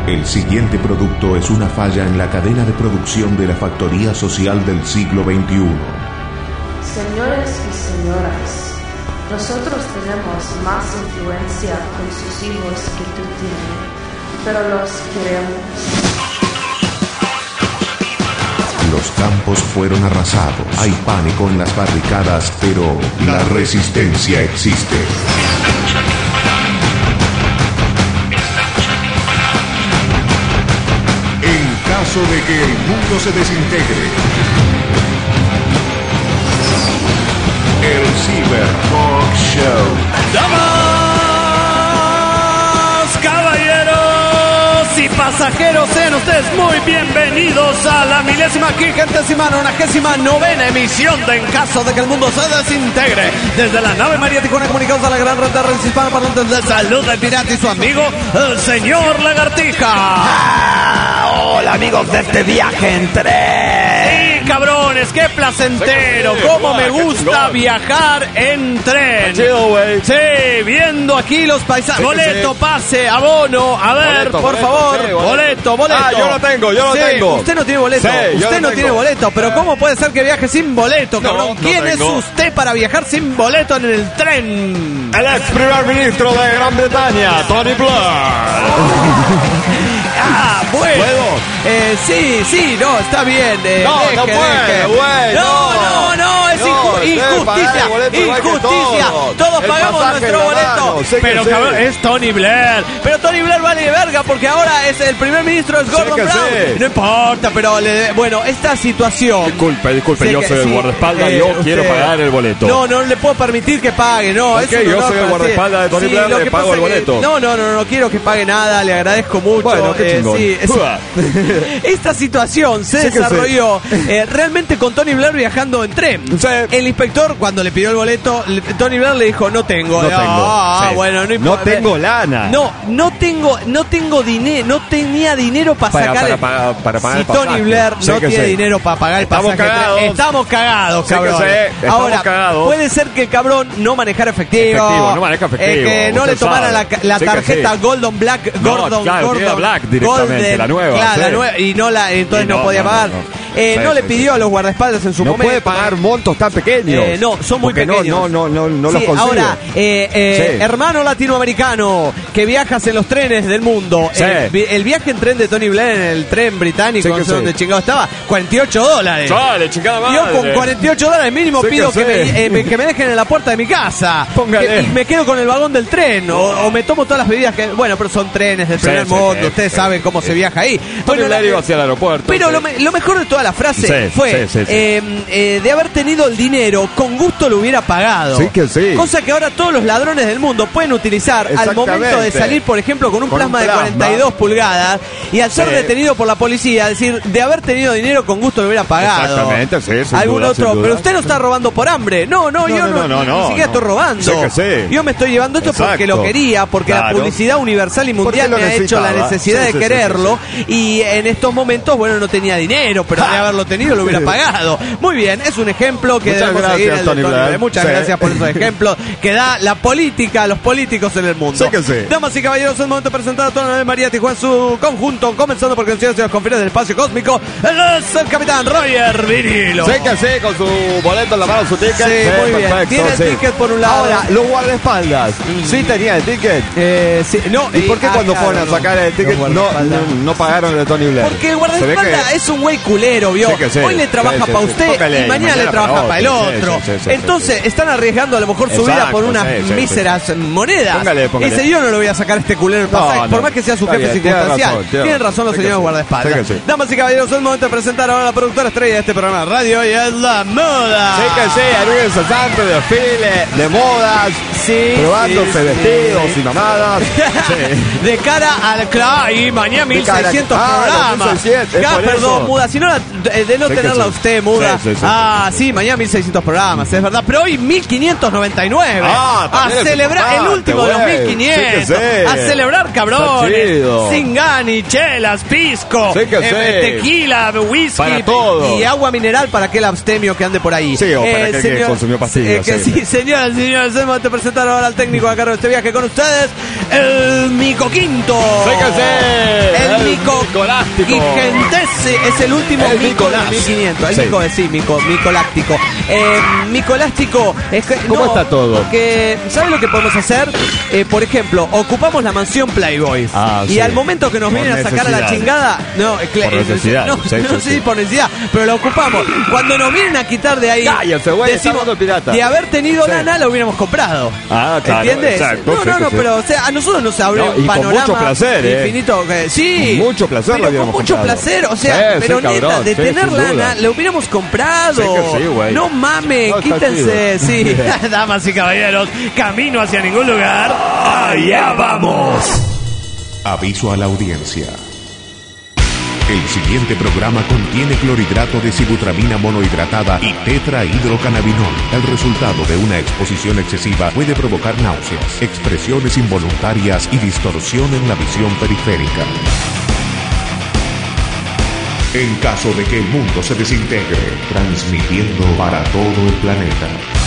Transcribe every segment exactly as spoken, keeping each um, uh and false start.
El siguiente producto es una falla en la cadena de producción de la factoría social del siglo veintiuno. Señores y señoras, nosotros tenemos más influencia con sus hijos que tú tienes, pero los queremos. Los campos fueron arrasados. Hay pánico en las barricadas, pero la resistencia existe. En caso de que el mundo se desintegre, el Cyber Talk Show. ¡Damas, caballeros y pasajeros! Sean ustedes muy bienvenidos a la milésima, quincuagésima, nonagésima novena emisión de En Caso de que el Mundo se Desintegre. Desde la nave María Tijuana comunicados a la gran red de redes hispanoparlantes de Salud del Pirata y su amigo, el señor Lagartija. Ah, hola amigos de este viaje en tren. Sí, cabrones, qué placentero. Sí, cómo guay, me gusta chingón. viajar en tren. Chido, güey. Sí, viendo aquí los paisajes. Sí, boleto, sí. pase, abono. A ver, Boleto, por boleto, favor. sí, boleto. boleto. boleto, Ah, yo lo tengo, yo lo Sí, tengo. Usted no tiene boleto. Sí, yo usted lo no tengo. tiene boleto. Pero ¿cómo puede ser que viaje sin boleto, No, cabrón? no ¿Quién tengo. es usted para viajar sin boleto en el tren? El ex primer ministro de Gran Bretaña, Tony Blair. Ah, bueno. ¿Puedo? Eh, sí, sí, no, está bien. Eh, No, deje, no puede, deje. güey, No, no, no. no, es No, inju- debe injusticia. pagar el boleto igual que Injusticia. todos. Todos El pagamos pasaje nuestro en la boleto. mano, sé que Pero sí. cabrón, es Tony Blair. Pero Tony Blair vale verga porque ahora es el primer ministro, es Gordon que Brown. sí. No importa, pero le- bueno, esta situación. Disculpe, disculpe, Sé yo que soy el sí, guardaespaldas, eh, yo usted- quiero pagar el boleto. No, no le puedo permitir que pague, no. Ok, es un yo honor soy el para- guardaespaldas de Tony Blair, lo le que pago pasa el es que- boleto. No, no, no, no quiero que pague nada, le agradezco mucho. Bueno, qué eh, chingón. sí, es- Uah. Esta situación se Sí que desarrolló eh, realmente con Tony Blair viajando en tren. Sí. El inspector, cuando le pidió el boleto, le- Tony Blair le dijo, no tengo. No Ah, tengo. ah, Sí. bueno, no No importa. tengo lana. No, no tengo, no tengo dinero, no tenía dinero para Para- sacar para el- pagar- para pagar si el pasaje. Tony Blair Sí no que tiene sí. dinero para pagar el Estamos pasaje, cagados. estamos cagados, Sí que cabrón. sí, estamos Ahora, cagados. puede ser que el cabrón no manejara efectivo, Efectivo, no maneja efectivo, eh, que no usted le tomara la, sabe. la Sí que tarjeta sí. Golden Black, No, Gordon, claro, Gordon, tiene la Black directamente, Golden, la nueva, claro, la sí. nueva, y no la, entonces Y no, no, podía no, pagar. no, no. Eh, Sí, no sí, le sí. pidió a los guardaespaldas en su No momento. puede pagar montos tan pequeños. Eh, no, son muy Porque pequeños. No, no, no, no, no Sí, los consigue. ahora, eh, eh, Sí. hermano latinoamericano que viajas en los trenes del mundo, Sí. el, vi- el viaje en tren de Tony Blair en el tren británico, Sí no que sé sí. dónde chingado estaba, cuarenta y ocho dólares. Chale, chingada madre. Yo con cuarenta y ocho dólares mínimo Sí que pido que, sí. me, eh, me- que me dejen en la puerta de mi casa. Póngale. Que- y me quedo con el vagón del tren. O, o me tomo todas las bebidas que. Bueno, pero son trenes del Sí, primer sí, mundo. sí, Ustedes sí, saben cómo sí. se viaja ahí. Tony Bueno, Blair la- iba hacia el aeropuerto. pero sí. lo, me- lo mejor de toda la frase Sí, fue sí, sí, sí. eh, eh, de haber tenido el dinero, con gusto lo hubiera pagado. Sí que sí. Cosa que ahora todos los ladrones del mundo pueden utilizar al Exactamente. momento de salir, por ejemplo, con un Con un plasma de plasma. cuarenta y dos pulgadas y al ser Sí. detenido por la policía, decir, de haber tenido dinero, con gusto lo hubiera pagado. Exactamente, sí, sin Algún duda, otro, sin duda. pero usted no está robando por hambre. No, no, No, yo no, no, no, no, ni no, siquiera no. estoy robando. Sí que sí. Yo me estoy llevando esto porque Exacto. lo quería, porque la Claro. publicidad universal y mundial Porque me lo ha hecho la necesitaba. necesidad Sí, de sí, sí, quererlo y en estos momentos, bueno, no tenía dinero, pero de haberlo tenido lo hubiera pagado. Muy bien, es un ejemplo que Muchas debemos gracias, seguir. el de Tony Blair. Muchas Sí. gracias por esos ejemplos que da la política a los políticos en el mundo. Sí que sí. Damas y caballeros, es el momento de presentar a toda la nave María Tijuana en su conjunto, comenzando por canciones de los confines del espacio cósmico. Él es el capitán Roger Vinilo. Sí que sí, con su boleto en la mano, su ticket. Sí, muy bien. perfecto, Tiene el sí. ticket por un lado. Ahora, los guardaespaldas, sí tenía el ticket. Eh, sí, no, ¿Y por qué ah, cuando claro, fueron a no. sacar el ticket Los no, guardaespaldas. no, no pagaron el de Tony Blair? Porque el Se ve guardaespaldas que- es un güey culero, ¿vio? Sí que sí. Hoy le trabaja Sí, sí, para sí. usted Póngale, y y mañana le mañana trabaja para para el otro. Sí, otro. sí, sí, sí, Entonces sí. están arriesgando a lo mejor su vida Exacto, por unas sí, sí, sí. míseras monedas. Póngale, póngale. Y dice, yo no le voy a sacar a este culero el No, pasaje, no. por más que sea su Está jefe bien, tiene circunstancial. razón, tiene Tienen razón los Sí que señores sí. guardaespaldas. Sí que sí. Damas y caballeros, es el momento de presentar ahora a la productora estrella de este programa de radio y es la moda. Sí que sí, hay un incesante desfile de modas, Sí, probándose sí, sí. vestidos y mamadas. Sí. De cara al claro, y mañana mil seiscientos Ah, programas. mil seiscientos, es Ah, por perdón, eso. muda, si no la- de, de no Sí que tenerla sí. usted, muda. Sí, sí, sí, ah, sí, sí, sí. mañana mil seiscientos programas, es verdad. Pero hoy mil quinientos noventa y nueve. Ah, a también es celebrar el importante, último de los güey. mil quinientos. Sí que sí. A celebrar, cabrones. Está chido. Singani, chelas, pisco, Sí que sí. tequila, whisky Para todo. y agua mineral para aquel abstemio que ande por ahí. Sí, o para aquel que consumió pastillas, eh, que sí. sí, señoras y señores, hemos de presentar ahora al técnico a cargo de este viaje con ustedes, el Mico Quinto. Sí que sí. El mico micoláctico. Gigentese es el último El mico de Micolás. mil quinientos. El Sí. mico, sí, mico, micoláctico. Eh, micoláctico es que, ¿Cómo está todo? Porque, ¿sabes lo que podemos hacer? Eh, por ejemplo, ocupamos la mansión Playboy. Ah, y sí. al momento que nos Por vienen a sacar a la necesidad. chingada, no, eh, cl- Por necesidad, no, sí, no sí, sé sí. si por necesidad, pero lo ocupamos. Cuando nos vienen a quitar de ahí, Cállate, güey, está decimos, hablando el pirata. de haber tenido Sí. lana, lo hubiéramos comprado. Ah, claro, ¿Entiendes? exacto, no, sí no, que no, sí. pero o sea, a nosotros nos abre No, un y con panorama mucho placer, ¿eh? infinito. que- sí, Con mucho placer pero lo hubiéramos con mucho comprado. placer, o sea, Sí, sí, pero neta, cabrón, de sí, tener sin lana, duda. lo hubiéramos comprado. Sí que sí, güey. No mames, No, está quítense, sí. Damas y caballeros, camino hacia ningún lugar. ¡Allá vamos! Aviso a la audiencia. El siguiente programa contiene clorhidrato de sibutramina monohidratada y tetrahidrocannabinol. El resultado de una exposición excesiva puede provocar náuseas, expresiones involuntarias y distorsión en la visión periférica. En caso de que el mundo se desintegre, transmitiendo para todo el planeta.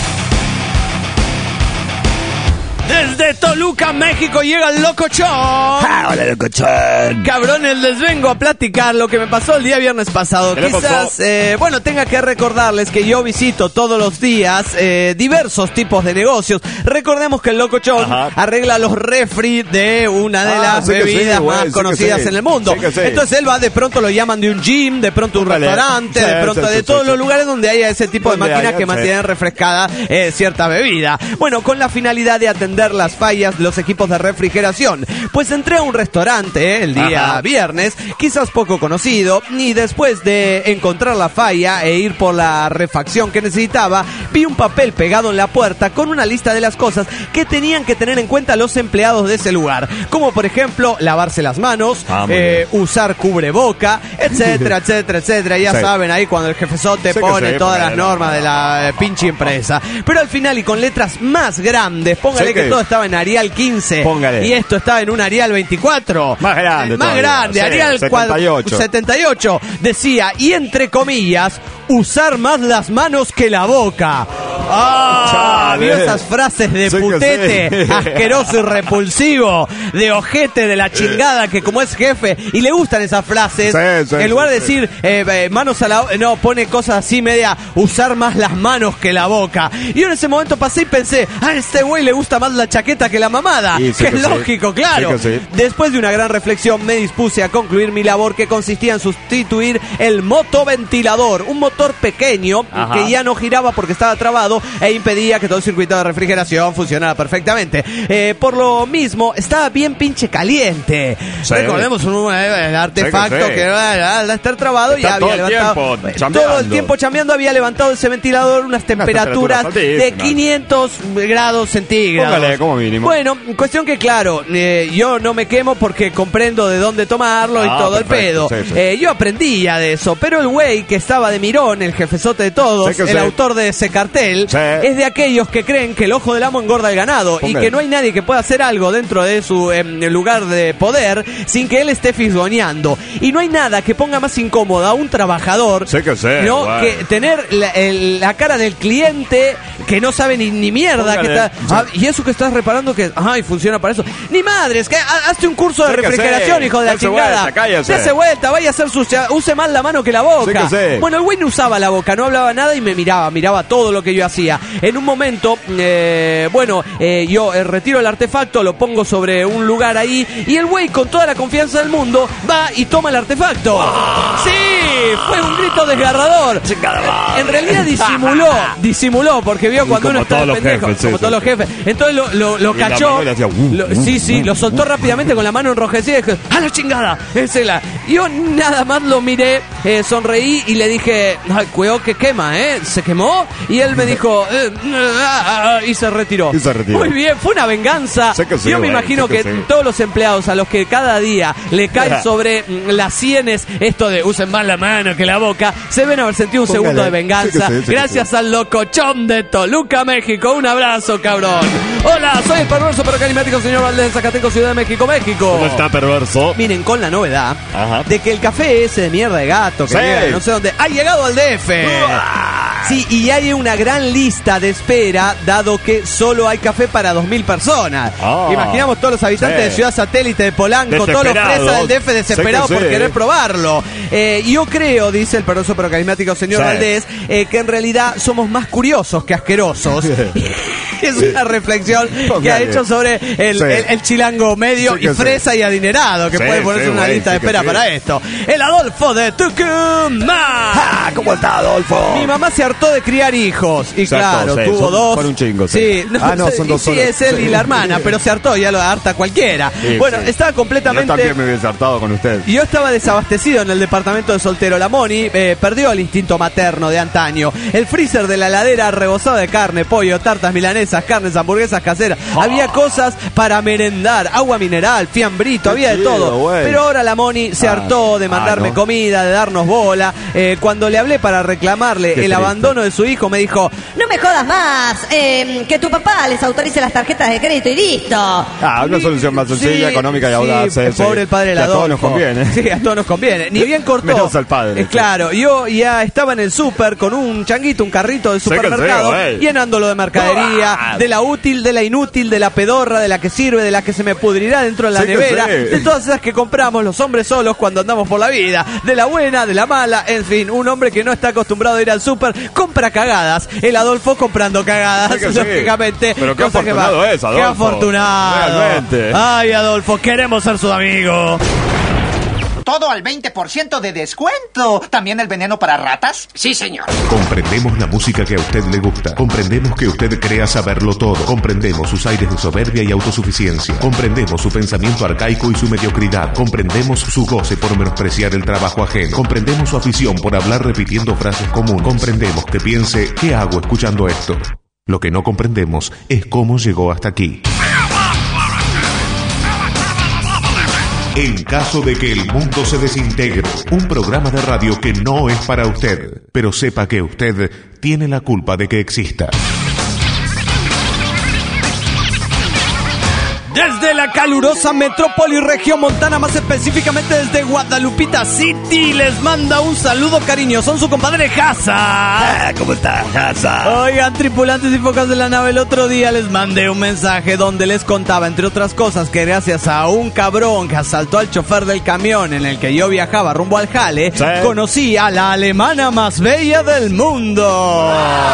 Desde Toluca, México, llega el Locochón. Ah, hola, locochón. Cabrones, les vengo a platicar lo que me pasó el día viernes pasado. ¿Qué le Quizás, pasó? eh, bueno, tenga que recordarles que yo visito todos los días eh, diversos tipos de negocios. Recordemos que el Locochón Ajá. arregla los refri de una de Ah, las sí que sí, bebidas güey, más sí que conocidas sí. en el mundo. Sí que sí. Entonces él va, de pronto lo llaman de un gym, de pronto un Órale. restaurante, Sí, de pronto sí, de sí, todos sí, los sí. lugares donde haya ese tipo de Donde máquinas haya, que sí. mantienen refrescada eh, cierta bebida. Bueno, con la finalidad de atender las fallas de los equipos de refrigeración. Pues entré a un restaurante eh, el día Ajá. viernes, quizás poco conocido, y después de encontrar la falla e ir por la refacción que necesitaba, vi un papel pegado en la puerta con una lista de las cosas que tenían que tener en cuenta los empleados de ese lugar, como por ejemplo lavarse las manos, Ah, muy eh, usar cubreboca, etcétera, etcétera, etcétera. Ya Sí. saben ahí cuando el jefezote Sí que pone sí, todas las póngale. normas de la eh, pinche empresa. Pero al final y con letras más grandes, póngale Sí que que- todo estaba en Arial quince. Póngale. Y esto estaba en un Arial veinticuatro. Más grande Eh, Más todavía. grande, Sí, Arial setenta y ocho. cuad- setenta y ocho. Decía, y entre comillas, usar más las manos que la boca. ¡Ah! Chale. Vio esas frases de Sí que putete, sí. asqueroso y repulsivo, de ojete de la chingada que como es jefe, y le gustan esas frases, Sí, sí, en lugar sí, de sí. decir eh, eh, manos a la... No, pone cosas así media, usar más las manos que la boca. Y yo en ese momento pasé y pensé, a este güey le gusta más la chaqueta que la mamada. Y sí que que es sí. lógico, claro. Sí que sí. Después de una gran reflexión me dispuse a concluir mi labor, que consistía en sustituir el motoventilador, un motor pequeño Ajá. que ya no giraba porque estaba trabado e impedía que todo el circuito de refrigeración funcionara perfectamente. Eh, por lo mismo, estaba bien pinche caliente. Sí. Recordemos un, eh, el artefacto Sí que sí. que eh, al estar trabado Está ya todo había el levantado tiempo eh, chambeando. todo el tiempo chambeando, había levantado ese ventilador unas temperaturas, temperaturas de altísimas. quinientos grados centígrados. Póngale como mínimo. Bueno, cuestión que claro, eh, yo no me quemo porque comprendo de dónde tomarlo y Ah, todo perfecto, el pedo. sí, sí. Eh, yo aprendí ya de eso, pero el güey que estaba de mirón, el jefezote de todos, Sí que el sí. autor de ese cartel, Sí. es de aquellos que creen que el ojo del amo engorda el ganado y Póngale. que no hay nadie que pueda hacer algo dentro de su em, lugar de poder sin que él esté fisgoneando. Y no hay nada que ponga más incómodo a un trabajador Sí que sí, ¿no? güey. que tener la, el- la cara del cliente que no sabe ni, ni mierda que Póngale. está, ah, y eso que estás reparando que ay funciona para eso, ni madres, que ha- hazte un curso de Sí que refrigeración, sí. hijo de la Dese chingada, vuelta, cállese. dese vuelta, vaya a hacer sucia, use más la mano que la boca. Sí que sí. Bueno, el güey no usaba la boca, no hablaba nada y me miraba, miraba todo lo que yo hacía. En un momento, eh, bueno, eh, yo eh, retiro el artefacto, lo pongo sobre un lugar ahí y el güey con toda la confianza del mundo va y toma el artefacto. Sí, fue un grito desgarrador. En realidad disimuló, disimuló porque vio cuando como uno está todos los pendejo, jefes, sí, como sí, todos los sí. jefes. Entonces lo, lo, lo Y la cachó. mano le hacía, uh, lo- uh, sí, sí, uh, lo soltó rápidamente con la mano enrojecida y dijo, ¡a la chingada! Esa es la. Yo nada más lo miré, eh, sonreí y le dije, ay, cuidado que quema, ¿eh? ¿Se quemó? Y él me dijo, eh, ah, ah, y se retiró. Y se retiró. Muy bien, fue una venganza. Sé que sí, Yo me güey, imagino sé que que sí. todos los empleados a los que cada día le cae sobre mm, las sienes esto de usen más la mano que la boca, se ven haber sentido un Póngale. segundo de venganza. Sí que sí, sí que Gracias al locochón de Toluca, México. Un abrazo, cabrón. Hola, soy el perverso pero carismático señor Valdés de Zacatenco, Ciudad de México, México. ¿Cómo está, perverso? Miren, con la novedad Ajá. de que el café ese de mierda de gato que Sí. llega de no sé dónde ha llegado al D F. Sí, y hay una gran lista de espera, dado que solo hay café para dos mil personas. Oh, Imaginamos todos los habitantes sí. de Ciudad Satélite, de Polanco, todos los fresas del D F desesperados Sí que por sí. querer probarlo. Eh, yo creo, dice el perroso pero carismático señor Sí. Valdés, eh, que en realidad somos más curiosos que asquerosos. Es una reflexión que ha hecho sobre el, Sí. el, el chilango medio Sí y que fresa y adinerado, que Sí, puede ponerse sí, una güey, lista de sí que espera sí. para esto. El Adolfo de Tucumán. Ah, ¿cómo está, Adolfo? Mi mamá se hartó de criar hijos. Y Se claro, hartó, sí, tuvo son- dos. son un chingo, sí. Sí, no, Ah, no, son sí, dos sí, solos. es él y la hermana, pero se hartó, ya lo harta cualquiera. Sí, bueno, sí. estaba Yo completamente... también me hubiese hartado con usted. Yo estaba desabastecido en el departamento de soltero. La Moni eh, perdió el instinto materno de antaño. El freezer de la heladera rebosado de carne, pollo, tartas milanesas, carnes, hamburguesas caseras. Había cosas para merendar, agua mineral, fiambrito, había de chido, todo. güey. Pero ahora la Moni se Ah, hartó de mandarme ah, ¿no? comida, de darnos bola. Eh, cuando le hablé para reclamarle Qué el triste. abandono de su hijo, me dijo... No me jodas más, eh, que tu papá les autorice las tarjetas de crédito y listo. Ah, una solución más sencilla, Sí, económica y sí, audaz. sí, pobre sí. el padre de Que la a todos nos conviene. Sí, a todos nos conviene. Ni bien cortó. Menos al padre, Eh, sí. claro, yo ya estaba en el súper con un changuito, un carrito de Sé que supermercado, sé, güey. llenándolo de mercadería, ¡Ah! de la útil, de la inútil, de la pedorra, de la que sirve, de la que se me pudrirá dentro de la Sé que nevera, sé. de todas esas que compramos los hombres solos cuando andamos por la vida, de la buena, de la mala, en fin, un hombre que no está acostumbrado a ir al súper, compra cagadas. El Adolfo comprando cagadas, Sé que sí. lógicamente. Pero qué cosa que afortunado va- es, Adolfo. Qué afortunado. Realmente. Ay, Adolfo, queremos ser su amigo. Todo al veinte por ciento de descuento. ¿También el veneno para ratas? Sí, señor. Comprendemos la música que a usted le gusta. Comprendemos que usted crea saberlo todo. Comprendemos sus aires de soberbia y autosuficiencia. Comprendemos su pensamiento arcaico y su mediocridad. Comprendemos su goce por menospreciar el trabajo ajeno. Comprendemos su afición por hablar repitiendo frases comunes. Comprendemos que piense, ¿qué hago escuchando esto? Lo que no comprendemos es cómo llegó hasta aquí. En caso de que el mundo se desintegre, un programa de radio que no es para usted, pero sepa que usted tiene la culpa de que exista. Desde la calurosa metrópoli regiomontana, más específicamente desde Guadalupita City, les manda un saludo cariñoso a su compadre Haza. Ah, ¿cómo está, Haza? Oigan, tripulantes y focas de la nave, el otro día les mandé un mensaje donde les contaba, entre otras cosas, que gracias a un cabrón que asaltó al chofer del camión en el que yo viajaba rumbo al jale, Sí. conocí a la alemana más bella del mundo.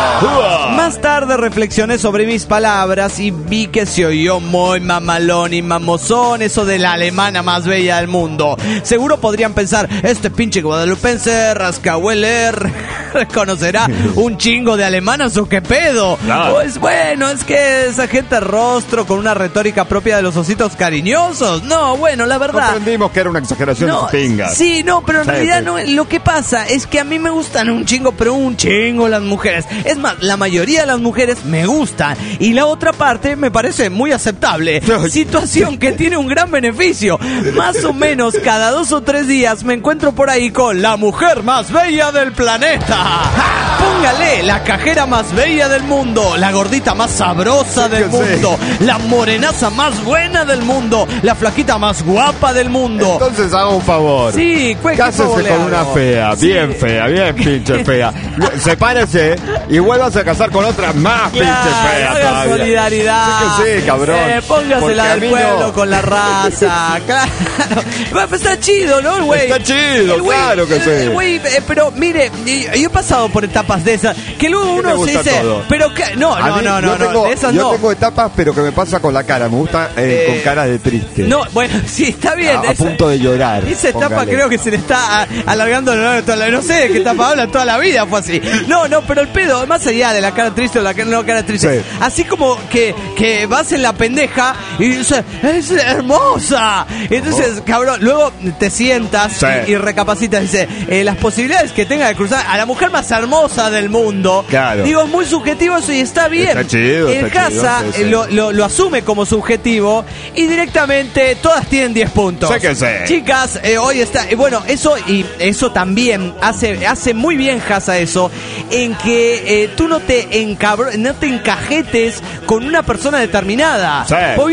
Más tarde reflexioné sobre mis palabras y vi que se oyó muy mamalón y mamosón eso de la alemana más bella del mundo. Seguro podrían pensar, este pinche guadalupense rascahueler conocerá un chingo de alemanas o qué pedo. Claro. Pues bueno, es que esa gente rostro con una retórica propia de los ositos cariñosos. No, bueno, la verdad... Comprendimos que era una exageración de No, sus pingas. sí, no, pero en Sí, realidad sí. no, lo que pasa es que a mí me gustan un chingo, pero un chingo las mujeres. Es más, la mayoría de las mujeres me gustan y la otra parte me parece muy aceptable. Situación que tiene un gran beneficio. Más o menos cada dos o tres días me encuentro por ahí con la mujer más bella del planeta. ¡Ja! Póngale, la cajera más bella del mundo, la gordita más sabrosa del que sí. mundo, la morenaza más buena del mundo, la flaquita más guapa del mundo. Entonces haga un favor. Sí, ¿qué Cásese favor le con hago? una fea, Sí. bien fea, bien pinche fea. Sepárese y vuélvase a casar con otra más pinche fea Claro, haga todavía. solidaridad. Sí que sí, cabrón. Eh, póngase Porque la a del mí pueblo no. con la raza. Claro. Bueno, pues está chido, ¿no, el güey? Está chido, El güey, claro que sí. el güey, eh, pero mire, yo yo he pasado por etapas de esas que luego ¿Qué te uno se gusta dice, todo? pero que, no, A no, mí, no, yo no, no, tengo, de esas yo no. tengo etapas, pero que me pasa con la cara. Me gusta eh, Eh, con cara de triste. No, bueno, sí, está bien. a, a esa- punto de llorar. Esa etapa póngale. creo que se le está a- alargando a lo largo de toda la... No sé de qué etapa habla, toda la vida fue así. No, no, pero el pedo, más allá de la cara triste o la cara, no cara triste, Sí. así como que, que vas en la pendeja y dices, es hermosa. Entonces, cabrón, luego te sientas Sí. y, y recapacitas, dice, eh, las posibilidades que tenga de cruzar a la mujer más hermosa del mundo. Claro. Digo, es muy subjetivo eso y está bien. Está chido, El está chido, Casa sí, sí. eh, lo, lo, lo asume como subjetivo y directamente todas tienen diez puntos. Sé que sé. Chicas, eh, hoy está. eh, bueno, eso y eso también hace, hace muy bien Haza eso, en que eh, tú no te encabro, no te encajetes con una persona determinada. Sí. Porque yo esos güeyes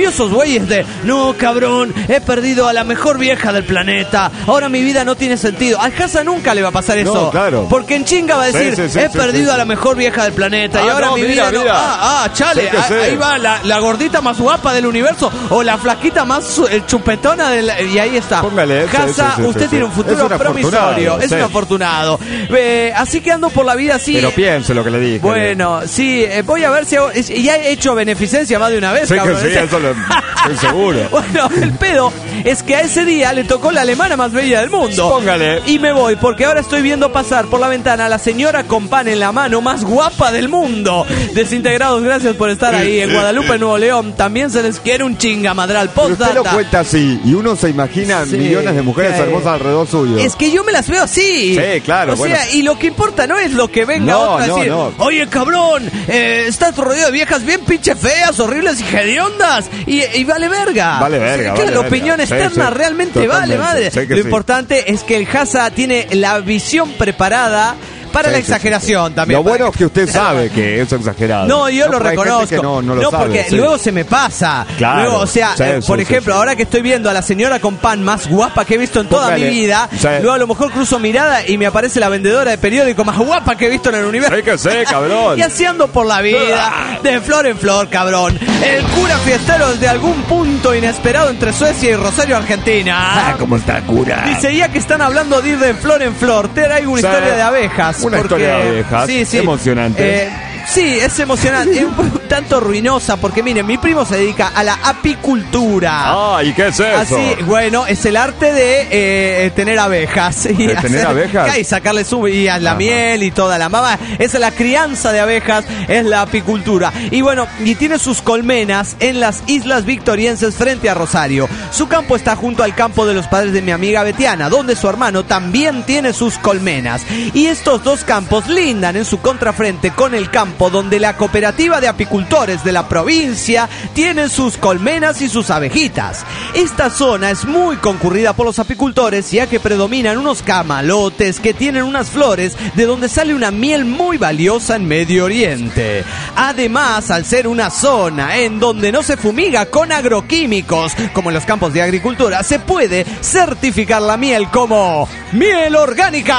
y es de, no, cabrón, he perdido a la mejor vieja del planeta, ahora mi vida no tiene sentido. Al Hasa nunca le va a pasar eso. No, claro. Porque en chinga va a decir, sí, sí, sí, he sí, perdido sí, a la mejor vieja del planeta Ah, y ahora no, mi mira, vida no. mira. Ah, ah, chale, Sí que ah, sí. ahí va la, la gordita más guapa del universo o la flaquita más eh, chupetona del, y ahí está. Póngale, sí, Hasa, sí, sí, usted sí, tiene sí. un futuro Es un promisorio, afortunado, es sí. un afortunado. Eh, así que ando por la vida así. Pero piense lo que le dije. Bueno, sí, eh, voy a ver si hago, es- ya he hecho beneficencia más de una vez, Sí que cabrón. sí, eso lo estoy seguro. Bueno, el pedo es que a ese día le tocó la alemana más bella del mundo. Póngale. Y me voy, porque ahora estoy viendo pasar por la ventana a la señora con pan en la mano más guapa del mundo. Desintegrados, gracias por estar ahí. En Guadalupe, Nuevo León, también se les quiere un chingamadral. Pero usted lo Postdata. cuenta así y uno se imagina Sí, millones de mujeres que- hermosas alrededor suyo. Es que yo me las veo así. Sí, claro, O bueno. sea, y lo que importa no es lo que venga No, otra a no, decir, no. oye, cabrón, eh, estás rodeado de viejas bien pinche feas, horribles y hediondas. Y, y vale verga. Vale verga, O sea, que vale la verga. opinión Sí, externa sí, realmente vale, totalmente. madre. Sí que lo sí. importante es que el Hasa tiene la visión preparada para Sí, la sí, sí, exageración sí. también. Lo para bueno es que usted sabe que es exagerado. No, yo lo pero hay gente reconozco. que no, no lo sabe, porque sí. luego se me pasa. Claro. Luego, o sea, Sí, eh, sí, por sí, ejemplo, sí. ahora que estoy viendo a la señora con pan más guapa que he visto en toda Póngale. mi vida, Sí. luego a lo mejor cruzo mirada y me aparece la vendedora de periódico más guapa que he visto en el universo. Sí que sé, cabrón. Y así ando por la vida, de flor en flor, cabrón. El cura fiestero desde algún punto inesperado entre Suecia y Rosario, Argentina. ¿Cómo está, cura? Dice, ya que están hablando de ir de flor en flor, te traigo una Sí. historia de abejas. Una porque- historia de abejas. Sí, sí. Emocionante. Eh, sí, es emocionante. Es un tanto ruinosa porque, miren, mi primo se dedica a la apicultura. Ah, ¿y qué es eso? Así, bueno, es el arte de eh, tener abejas. Y ¿De tener abejas? Y sacarle su y a la Ajá. miel y toda la mamá. Esa es la crianza de abejas, es la apicultura. Y bueno, y tiene sus colmenas en las islas victorienses frente a Rosario. Su campo está junto al campo de los padres de mi amiga Betiana, donde su hermano también tiene sus colmenas. Y estos dos campos lindan en su contrafrente con el campo donde la cooperativa de apicultores de la provincia tiene sus colmenas y sus abejitas. Esta zona es muy concurrida por los apicultores, ya que predominan unos camalotes que tienen unas flores de donde sale una miel muy valiosa en Medio Oriente. Además, al ser una zona en donde no se fumiga con agroquímicos, como en los campos de agricultura, se puede certificar la miel como miel orgánica.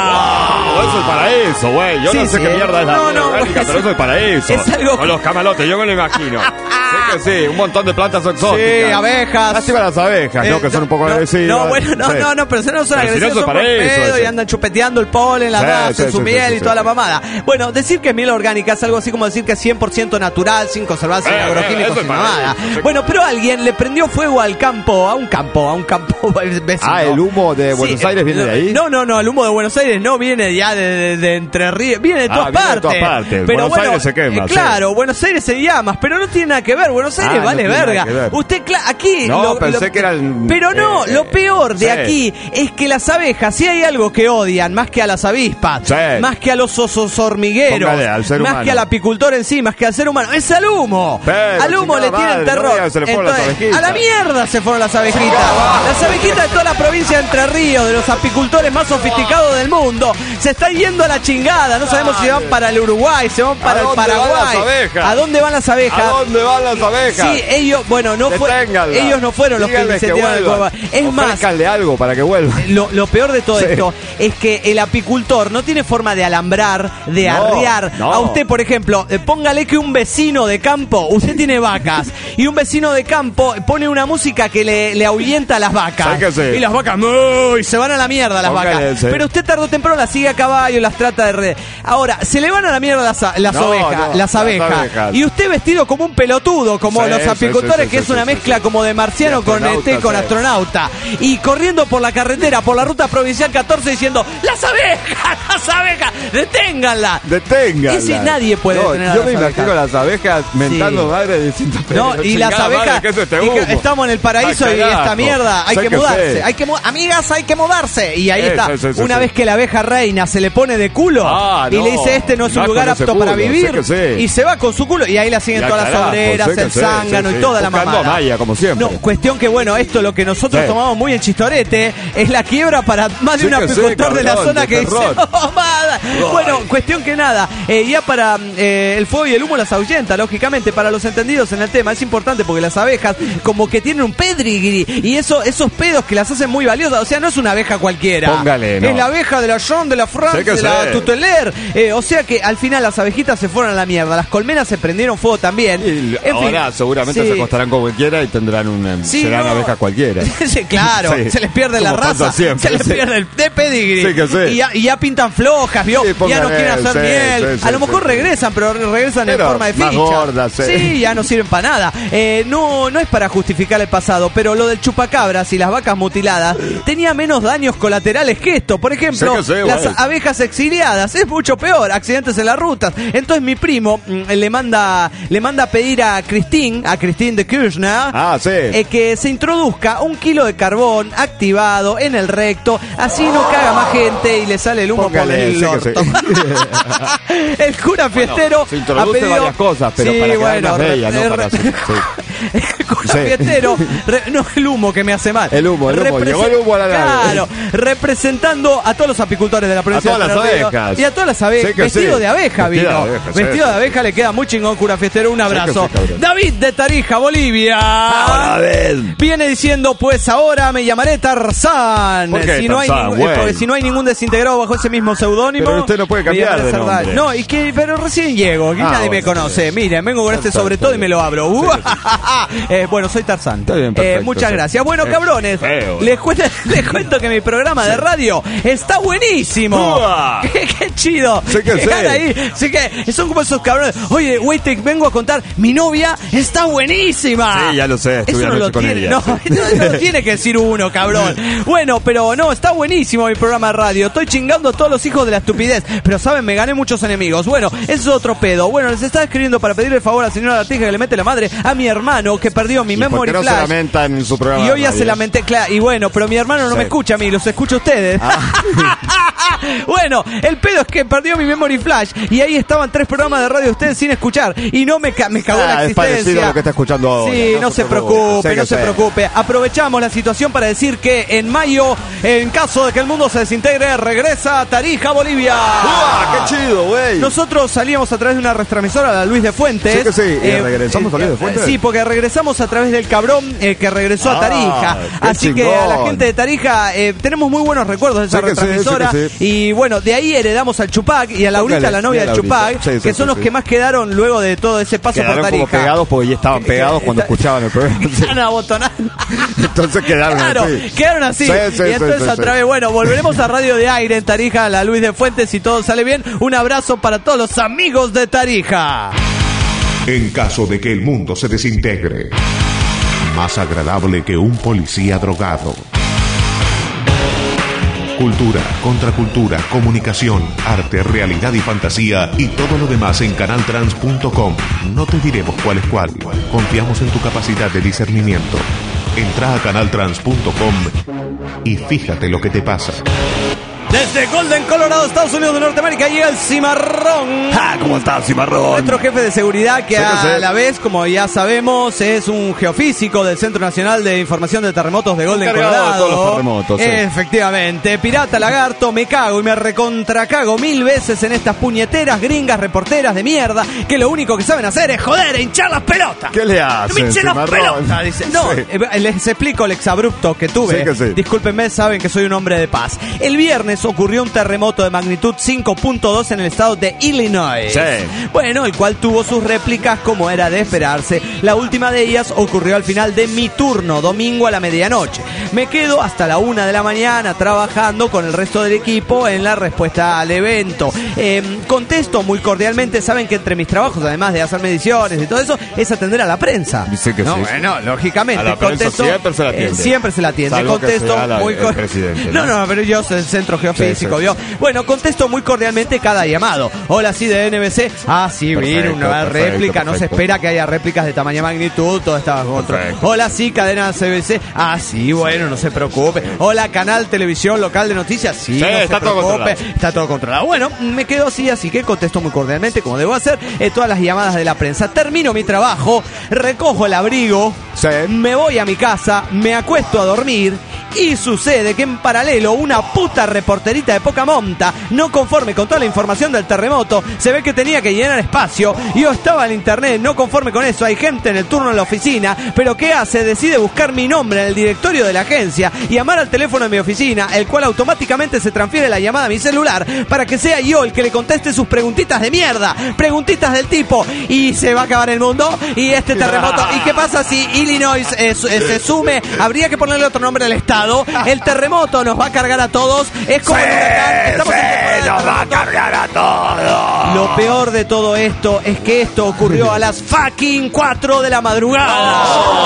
Oh, eso es para eso, güey. Yo Sí, no sé sí. qué mierda es la No, miel no, orgánica, pues, pero eso es para eso. es algo- Con los camalotes, yo me lo imagino. Sí que sí, un montón de plantas exóticas. Sí, abejas. Lástima las abejas, ¿no? Eh, Que son un poco no, agresivas. No, bueno, no, Sí. no, no, pero eso no son Pero si agresivas, no, eso son es para buen eso, pedo eso. y andan chupeteando el polen, las Sí, raza, sí, en su sí, miel sí, y sí. toda la mamada. Bueno, decir que es miel orgánica es algo así como decir que es cien por ciento natural, sin conservar, sin Eh, eh, agroquímicos, eso es sin para mamada. eso. Bueno, pero alguien le prendió fuego al campo, a un campo, a un campo vecino. Ah, ¿el humo de Buenos Aires viene de ahí? No, no, no, el humo de Buenos Aires no viene ya de, de- de Entre Ríos, viene de Ah, todas viene de partes. todas partes. Pero Buenos bueno, Aires se quema, eh, sí. claro, Buenos Aires se llama, pero no tiene nada que ver. Buenos Aires Ah, no vale tiene nada verga. que ver. Usted, cla- aquí. No, pensé que eran, Pero no, eh, lo peor de sí. aquí es que las abejas, si hay algo que odian más que a las avispas, Sí. más que a los osos hormigueros, Póngale, al ser más humano. que al apicultor en sí, más que al ser humano, es al humo. Pero, al humo le chingada tienen madre, no terror. diga que se le fueron las Entonces, abejitas. a la mierda se fueron las abejitas. Las abejitas de toda la provincia de Entre Ríos, de los apicultores más sofisticados del mundo, se están yendo a la chingada. No sabemos si van para el Uruguay, si van para ¿A el dónde van Paraguay. las abejas? ¿A dónde van las abejas? ¿A dónde van las abejas? Sí, ellos, bueno, no fue, Deténganla. ellos no fueron los que Díganles que incendiaron el vuelvan. Coba. Es más, Ofrézcanle algo para que vuelva. lo, lo peor de todo Sí. esto es que el apicultor no tiene forma de alambrar, de No, arrear. no. A usted, por ejemplo, eh, póngale que un vecino de campo, usted tiene vacas, y un vecino de campo pone una música que le, le ahuyenta a las vacas. ¿Sabe qué sí? Y las vacas, ¡muy! Y se van a la mierda las Póngale, vacas. sí. Pero usted tarde o temprano las sigue a caballo, las trata de red. Ahora, se le van a la mierda las, a- las No, ovejas, no, las las abejas. abejas. Y usted vestido como un pelotudo, como Sí, los sí, apicultores, sí, que sí, es una sí, mezcla sí. como de marciano De con astronauta, este, con sí. astronauta. Y corriendo por la carretera, por la ruta provincial catorce diciendo, ¡las abejas! ¡Las abejas! ¡Deténganla! Deténganla. Ese nadie puede No, detener a Yo las me imagino abejas. las abejas mentando Sí. madre diciendo No, pero y las chingada abejas, madre, ¿qué es este y que humo? estamos en el paraíso Ah, y esta carajo. mierda, hay Sé que que mudarse, sé. hay que mu- amigas, hay que mudarse. Y ahí Sí, está, sí, sí, sí, una sí. vez que la abeja reina se le pone de culo Ah, y no. le dice, este no es un Va lugar con ese apto para culo, vivir, sé que sí. y se va con su culo, y ahí la siguen Ya, todas las carajo, obreras, sé que el sí, zángano sí, y sí. toda la Buscando mamada. a Maya, como siempre. No, cuestión que bueno, esto lo que nosotros Sí. tomamos muy en chistorete es la quiebra para más de Sí un que sí, apicultor de la cabrón, zona de que dice, terror. oh, mamada, Bueno, cuestión que nada, eh, ya para eh, el fuego y el humo las ahuyenta, lógicamente, para los entendidos en el tema. Es importante porque las abejas como que tienen un pedigree y eso, esos pedos que las hacen muy valiosas. O sea, no es una abeja cualquiera. Póngale, no. Es la abeja de la Jean, de la France, Sé que de la sé. Tuteler. Eh, o sea que al final las abejitas se fueron a la mierda. Las colmenas se prendieron fuego también. Y En ahora fin, seguramente sí. se acostarán con cualquiera y tendrán una Sí, serán no. abejas cualquiera. Sí, claro, Sí. se les pierde la Como pasa raza, siempre, se les sí. pierde el de pedigree. Sí, que sí. Y, ya, y ya pintan flojas, ¿vio? Sí, ya póngale, no quieren hacer sí, miel. sí, a lo sí, mejor sí. regresan, pero regresan Pero en forma de más ficha. gordas, sí. Sí, ya no sirven para nada. Eh, no, no es para justificar el pasado, pero lo del chupacabras y las vacas mutiladas tenía menos daños colaterales que esto. Por ejemplo, Sí que sí, las güey. abejas exiliadas es mucho peor, accidentes en las rutas. Entonces mi primo mm, le manda le manda a pedir a Christine, a Christine de Kirchner, Ah, sí. eh, que se introduzca un kilo de carbón activado en el recto, así no caga más gente y le sale el humo Póngale, por el sí que orto. El cura fiestero Se introduce ha pedido... varias cosas, pero Sí, para quedar bueno, más bella, re- no para re- hacer- sí. El cura Sí. fiestero, re- no el humo que me hace mal. El humo, el humo, Represe- llegó el humo a la nave. Claro, representando a todos los apicultores de la provincia A todas de las Entre Ríos abejas. y a todas las abejas. Sí que Vestido sí. de abeja Vestido vino. de abeja, sí, Vestido sí. de abeja le queda muy chingón, cura fiestero. Un abrazo. que sí, cabrón. David de Tarija, Bolivia. Ahora ven. Viene diciendo, pues ahora me llamaré Tarzán. ¿Por qué si no hay Tarzán, ningún- güey? eh, porque si no hay ningún desintegrado bajo ese mismo seudónimo. Pero usted no puede me cambiar llamaré de Sardá. nombre. No, y que, pero recién llego, que Ah, nadie me bueno, conoce. bien. Miren, vengo con este Está sobre bien, todo y me lo abro. Uh, eh, bueno, soy Tarzán. Está bien, Eh, perfecto, muchas sí. gracias. Bueno, Es cabrones, feo. les cuento, les cuento que mi programa de radio está buenísimo. Uah. qué, qué chido. Sí que Llegar sí. ahí. Sí que son como esos cabrones. Oye, güey, te vengo a contar, mi novia está buenísima. Sí, ya lo sé, estuve Eso no anoche lo con tiene, ella, no, sí. eso no lo tiene que decir uno, cabrón. Bueno, pero no, está buenísimo mi programa de radio. Estoy chingando a todos los hijos de la estupidez. Pero saben, me gané muchos enemigos. Bueno, ese es otro pedo. Bueno, les estaba escribiendo para pedirle el favor a la señora Latija que le mete la madre a mi hermano que perdió mi ¿Y por memory qué no se flash. lamenta en su programa? Y hoy ya de se radio? lamenté, claro. Y bueno, pero mi hermano no Sí. me escucha a mí, los escucha a ustedes. Bueno, el pedo es que perdió mi memory flash y ahí estaban tres programas de radio de ustedes sin escuchar y no me, ca me cagó Ah, la es existencia. parecido a lo que está escuchando ahora. Sí, no, se preocupe, Sé no que se sé. preocupe. Aprovechamos la situación para decir que en mayo, en caso de que el mundo se desintegre, regresa a Tarija, Bolivia. ¡Uah, qué chido, güey! Nosotros salíamos a través de una retransmisora, la Luis de Fuentes. Sí que sí, ¿y regresamos a Luis de Fuentes? Sí, porque regresamos a través del cabrón eh, que regresó a Ah, Tarija. qué Así que a la chingón. gente de Tarija eh, tenemos muy buenos recuerdos de esa Sí que sí, retransmisora. sí que sí. Y bueno, de ahí heredamos al Chupac y a Laurita, Póngale, la novia sí, a del Chupac, Laurita. Sí, sí, que son sí, los sí. que más quedaron luego de todo ese paso Quedaron por como Tarija. pegados porque ya estaban pegados cuando Está- escuchaban el programa. Sí. Están abotonando. Entonces quedaron Claro, así. quedaron así. Sí, sí, y sí, entonces sí, a sí. través, bueno, volveremos a Radio de Aire en Tarija, la Luis de Fuentes, si todo sale bien. Un abrazo para todos los amigos de Tarija. En caso de que el mundo se desintegre, más agradable que un policía drogado. Cultura, contracultura, comunicación, arte, realidad y fantasía y todo lo demás en canal trans punto com. No te diremos cuál es cuál. Confiamos en tu capacidad de discernimiento. Entra a canal trans punto com y fíjate lo que te pasa. Desde Golden, Colorado, Estados Unidos de Norteamérica, llega el Cimarrón. ¡Ah, cómo está, Cimarrón! Nuestro jefe de seguridad, que Sí, que a sí. la vez, como ya sabemos, es un geofísico del Centro Nacional de Información de Terremotos de Golden, Encargado de Colorado. todos los terremotos, sí. Efectivamente. Pirata, lagarto, me cago y me recontracago mil veces en estas puñeteras gringas reporteras de mierda que lo único que saben hacer es joder e hinchar las pelotas. ¿Qué le ¡No me hacen, hinchen las Cimarrón? pelotas! Dice. No, Sí. eh, les explico el exabrupto que tuve. Sí que sí. Discúlpenme, saben que soy un hombre de paz. El viernes ocurrió un terremoto de magnitud cinco punto dos en el estado de Illinois. Sí. Bueno, el cual tuvo sus réplicas como era de esperarse. La última de ellas ocurrió al final de mi turno, domingo a la medianoche. Me quedo hasta la una de la mañana trabajando con el resto del equipo en la respuesta al evento. Eh, contesto muy cordialmente, saben que entre mis trabajos, además de hacer mediciones y todo eso, es atender a la prensa. Dice que no, sí. Bueno, lógicamente. A la prensa contesto, siempre se la eh, atiende. siempre se la atiende. Salvo que Contesto sea la- muy el cor- presidente, No, ¿no? no, pero yo soy el centro geofísico, Sí, sí, ¿vio? Bueno, contesto muy cordialmente cada llamado. Hola, sí, de N B C. Ah, sí, Perfecto, vino una perfecto, réplica. No se perfecto. espera que haya réplicas de tamaña magnitud. Todo estaba otro. Perfecto. Hola, sí, cadena C B C. Ah, sí, bueno, no se preocupe. Hola, canal televisión local de noticias. Sí, Sí, no se está todo preocupe. controlado. Está todo controlado. Bueno, me quedo así, así que contesto muy cordialmente, como debo hacer, eh, todas las llamadas de la prensa. Termino mi trabajo, recojo el abrigo, Sí. me voy a mi casa, me acuesto a dormir Y sucede que en paralelo una puta reporterita de poca monta, no conforme con toda la información del terremoto, se ve que tenía que llenar espacio. Yo estaba en internet, no conforme con eso, hay gente en el turno en la oficina, pero ¿qué hace? Decide buscar mi nombre en el directorio de la agencia y llamar al teléfono de mi oficina, el cual automáticamente se transfiere la llamada a mi celular para que sea yo el que le conteste sus preguntitas de mierda. Preguntitas del tipo, ¿y se va a acabar el mundo? ¿Y este terremoto? ¿Y qué pasa si Illinois eh, se sume? Habría que ponerle otro nombre al estado. El terremoto nos va a cargar a todos. Es como sí, el huracán. Estamos sí, en nos va a cargar a todos. Lo peor de todo esto es que esto ocurrió a las fucking cuatro de la madrugada.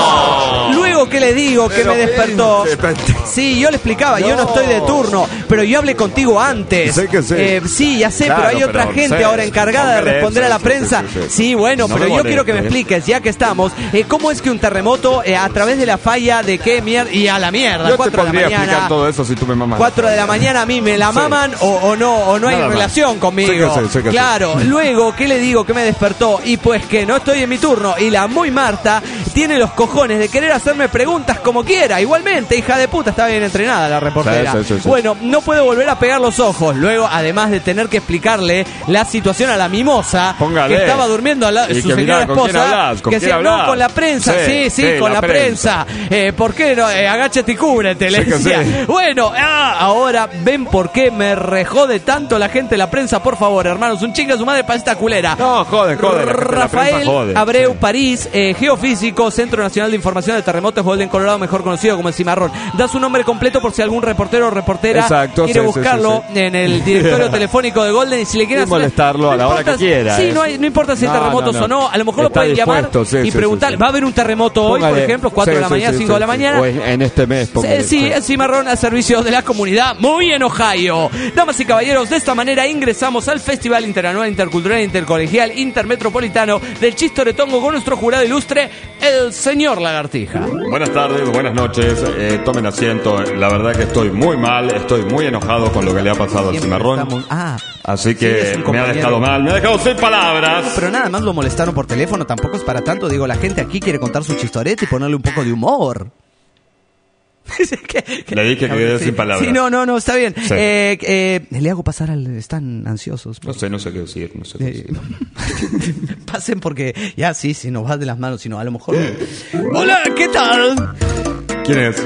Oh. Luego que le digo que pero me despertó. Bien. Sí, yo le explicaba, no. yo no estoy de turno, pero yo hablé contigo antes. Sé que sé. Eh, sí, ya sé, claro, pero hay otra pero gente sé, ahora encargada de responder sé, a la sé, prensa. sé, sé, sé. Sí, bueno, no pero yo moleste, quiero que me expliques, ya que estamos, eh, ¿cómo es que un terremoto eh, a través de la falla de qué mierda? Y a la mierda, yo cuatro te podría de la mañana. explicar todo eso si tú me mamas. cuatro de la mañana a mí me la maman sí. o, o no, o no hay Nada relación más. conmigo. Sé que sé, sé que claro, sé. Luego, ¿qué le digo? Que me despertó y pues que no estoy en mi turno y la muy Marta tiene los cojones de querer hacerme preguntas como quiera. Igualmente, hija de puta, está bien entrenada la reportera. Sí, sí, sí, sí. Bueno, no puedo volver a pegar los ojos. Luego, además de tener que explicarle la situación a la mimosa, Póngale. que estaba durmiendo al lado de su señora mirá, ¿con esposa, quién hablas? ¿Con que quién se, hablas? no, con la prensa, sí, sí, sí, sí con la, la prensa. prensa. Eh, ¿Por qué no? Eh, agáchate y cúbrete, le sí decía. Sí. Bueno, ah, ahora ven por qué me rejode tanto la gente de la prensa, por favor, hermanos, un chinga a su madre para esta culera. No, jode, jode. Rafael jode. Abreu sí. París, eh, geofísico, Centro Nacional de Información de Terremotos Golden, Colorado, mejor conocido como el Cimarrón. Da su nombre completo por si algún reportero o reportera Exacto, quiere sí, buscarlo sí, sí, sí. en el directorio telefónico de Golden y si le quieren hacer molestarlo a la hora que quiera. Sí, eh. no, hay, no importa si hay no, terremotos no, no. o no, a lo mejor Está lo pueden llamar sí, y sí, preguntar, sí, sí. ¿va a haber un terremoto hoy, Póngale. por ejemplo, cuatro sí, de la mañana, sí, cinco sí, de la sí, mañana? O en este mes. Sí, sí, el Cimarrón al servicio de la comunidad, muy en Ohio. Damas y caballeros, de esta manera ingresamos al Festival Interanual Intercultural Intercolegial Intermetropolitano del Chistoretongo con nuestro jurado ilustre, el señor Lagartija. Buenas tardes, buenas noches, eh, tomen asiento. La verdad que estoy muy mal, estoy muy enojado con lo que le ha pasado al Cimarrón. Estamos... Ah, Así sí, que es un me ha compañero. dejado mal, me ha dejado sin palabras. Pero nada más lo molestaron por teléfono, tampoco es para tanto. Digo, la gente aquí quiere contar su chistorete y ponerle un poco de humor. ¿Qué, qué? Le dije que quedé sí, sin palabras. Sí, no, no, no, está bien. Sí. Eh, eh, le hago pasar al... Están ansiosos. No sé, no sé qué decir, no sé qué Eh, decir. pasen porque ya sí, si nos va de las manos, sino a lo mejor... Hola, ¿qué tal? ¿Quién es?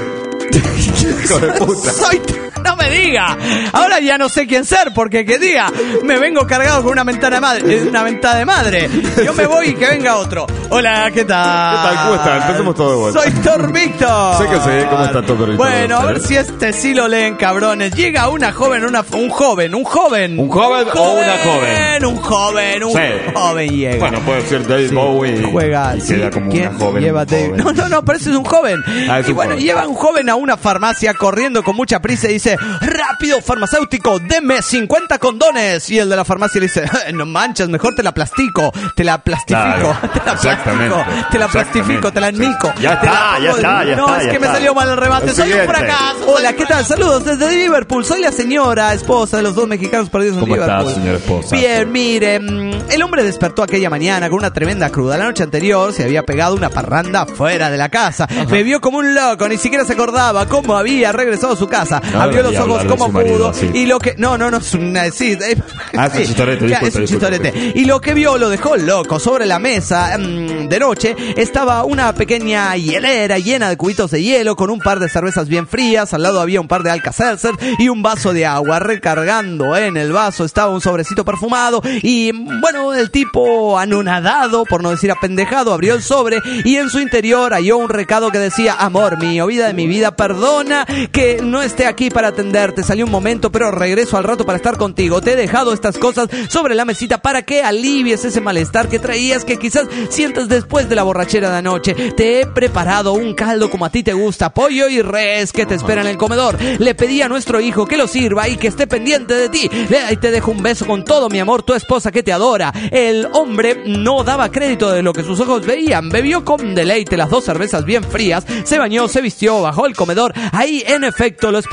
Hijo de puta. Soy... No me diga. Ahora ya no sé quién ser, porque que diga, me vengo cargado con una ventana de madre, una ventana de madre. Yo me voy y que venga otro. Hola, ¿qué tal? ¿Qué tal? ¿Cómo están? Empecemos todo de vuelta. Soy Thor Víctor. Sé que sé cómo está todo Víctor. Bueno, a ver si este sí lo leen, cabrones. Llega una joven, una, un joven, un joven. ¿Un joven o una joven? Un joven, un Sí. joven llega. Bueno, puede ser David Sí. Bowie Juega, y sí. queda como ¿Quién una joven. lleva un David? joven. No, no, no, pero ese es un joven. Ah, es y un bueno, joven. lleva un joven a una farmacia corriendo con mucha prisa y dice, rápido farmacéutico, deme cincuenta condones. Y el de la farmacia le dice, no manches, mejor te la plastico, te la plastifico, Claro, te la exactamente, plastico, te la plastifico, te la exactamente, enmico. sí. Ya te la está, pongo- ya está, ya No, está, es ya que me está. salió mal el remate, El soy un siguiente. fracaso. Hola, ¿qué tal? Saludos desde Liverpool, soy la señora esposa de los dos mexicanos perdidos en ¿Cómo Liverpool. estás, señora esposa? Bien, mire, mm, el hombre despertó aquella mañana con una tremenda cruda. La noche anterior se había pegado una parranda fuera de la casa. Bebió como un loco, ni siquiera se acordaba cómo había regresado a su casa. No Abrió los debería ojos hablar de como su marido pudo. así. Y lo que... No, no, no, es una... Sí, eh, Ah, es un sí, chistorete, ya, disculpe, es un disculpe, chistorete. Y lo que vio lo dejó loco. Sobre la mesa mm, de noche estaba una pequeña hielera llena de cubitos de hielo con un par de cervezas bien frías. Al lado había un par de Alka-Seltzer y un vaso de agua. Recargando en el vaso estaba un sobrecito perfumado y, bueno, el tipo anonadado, por no decir apendejado, abrió el sobre y en su interior halló un recado que decía: amor mío, vida de mi vida, perdona que no esté aquí para atenderte. Salió un momento, pero regreso al rato para estar contigo. Te he dejado estas cosas sobre la mesita para que alivies ese malestar que traías, que quizás sientas después de la borrachera de anoche. Te he preparado un caldo como a ti te gusta, pollo y res que te espera en el comedor. Le pedí a nuestro hijo que lo sirva y que esté pendiente de ti. Ahí te dejo un beso con todo mi amor, tu esposa que te adora. El hombre no daba crédito de lo que sus ojos veían. Bebió con deleite las dos cervezas bien frías, se bañó, se vistió, bajó al comedor. Ahí en efecto lo esperaba su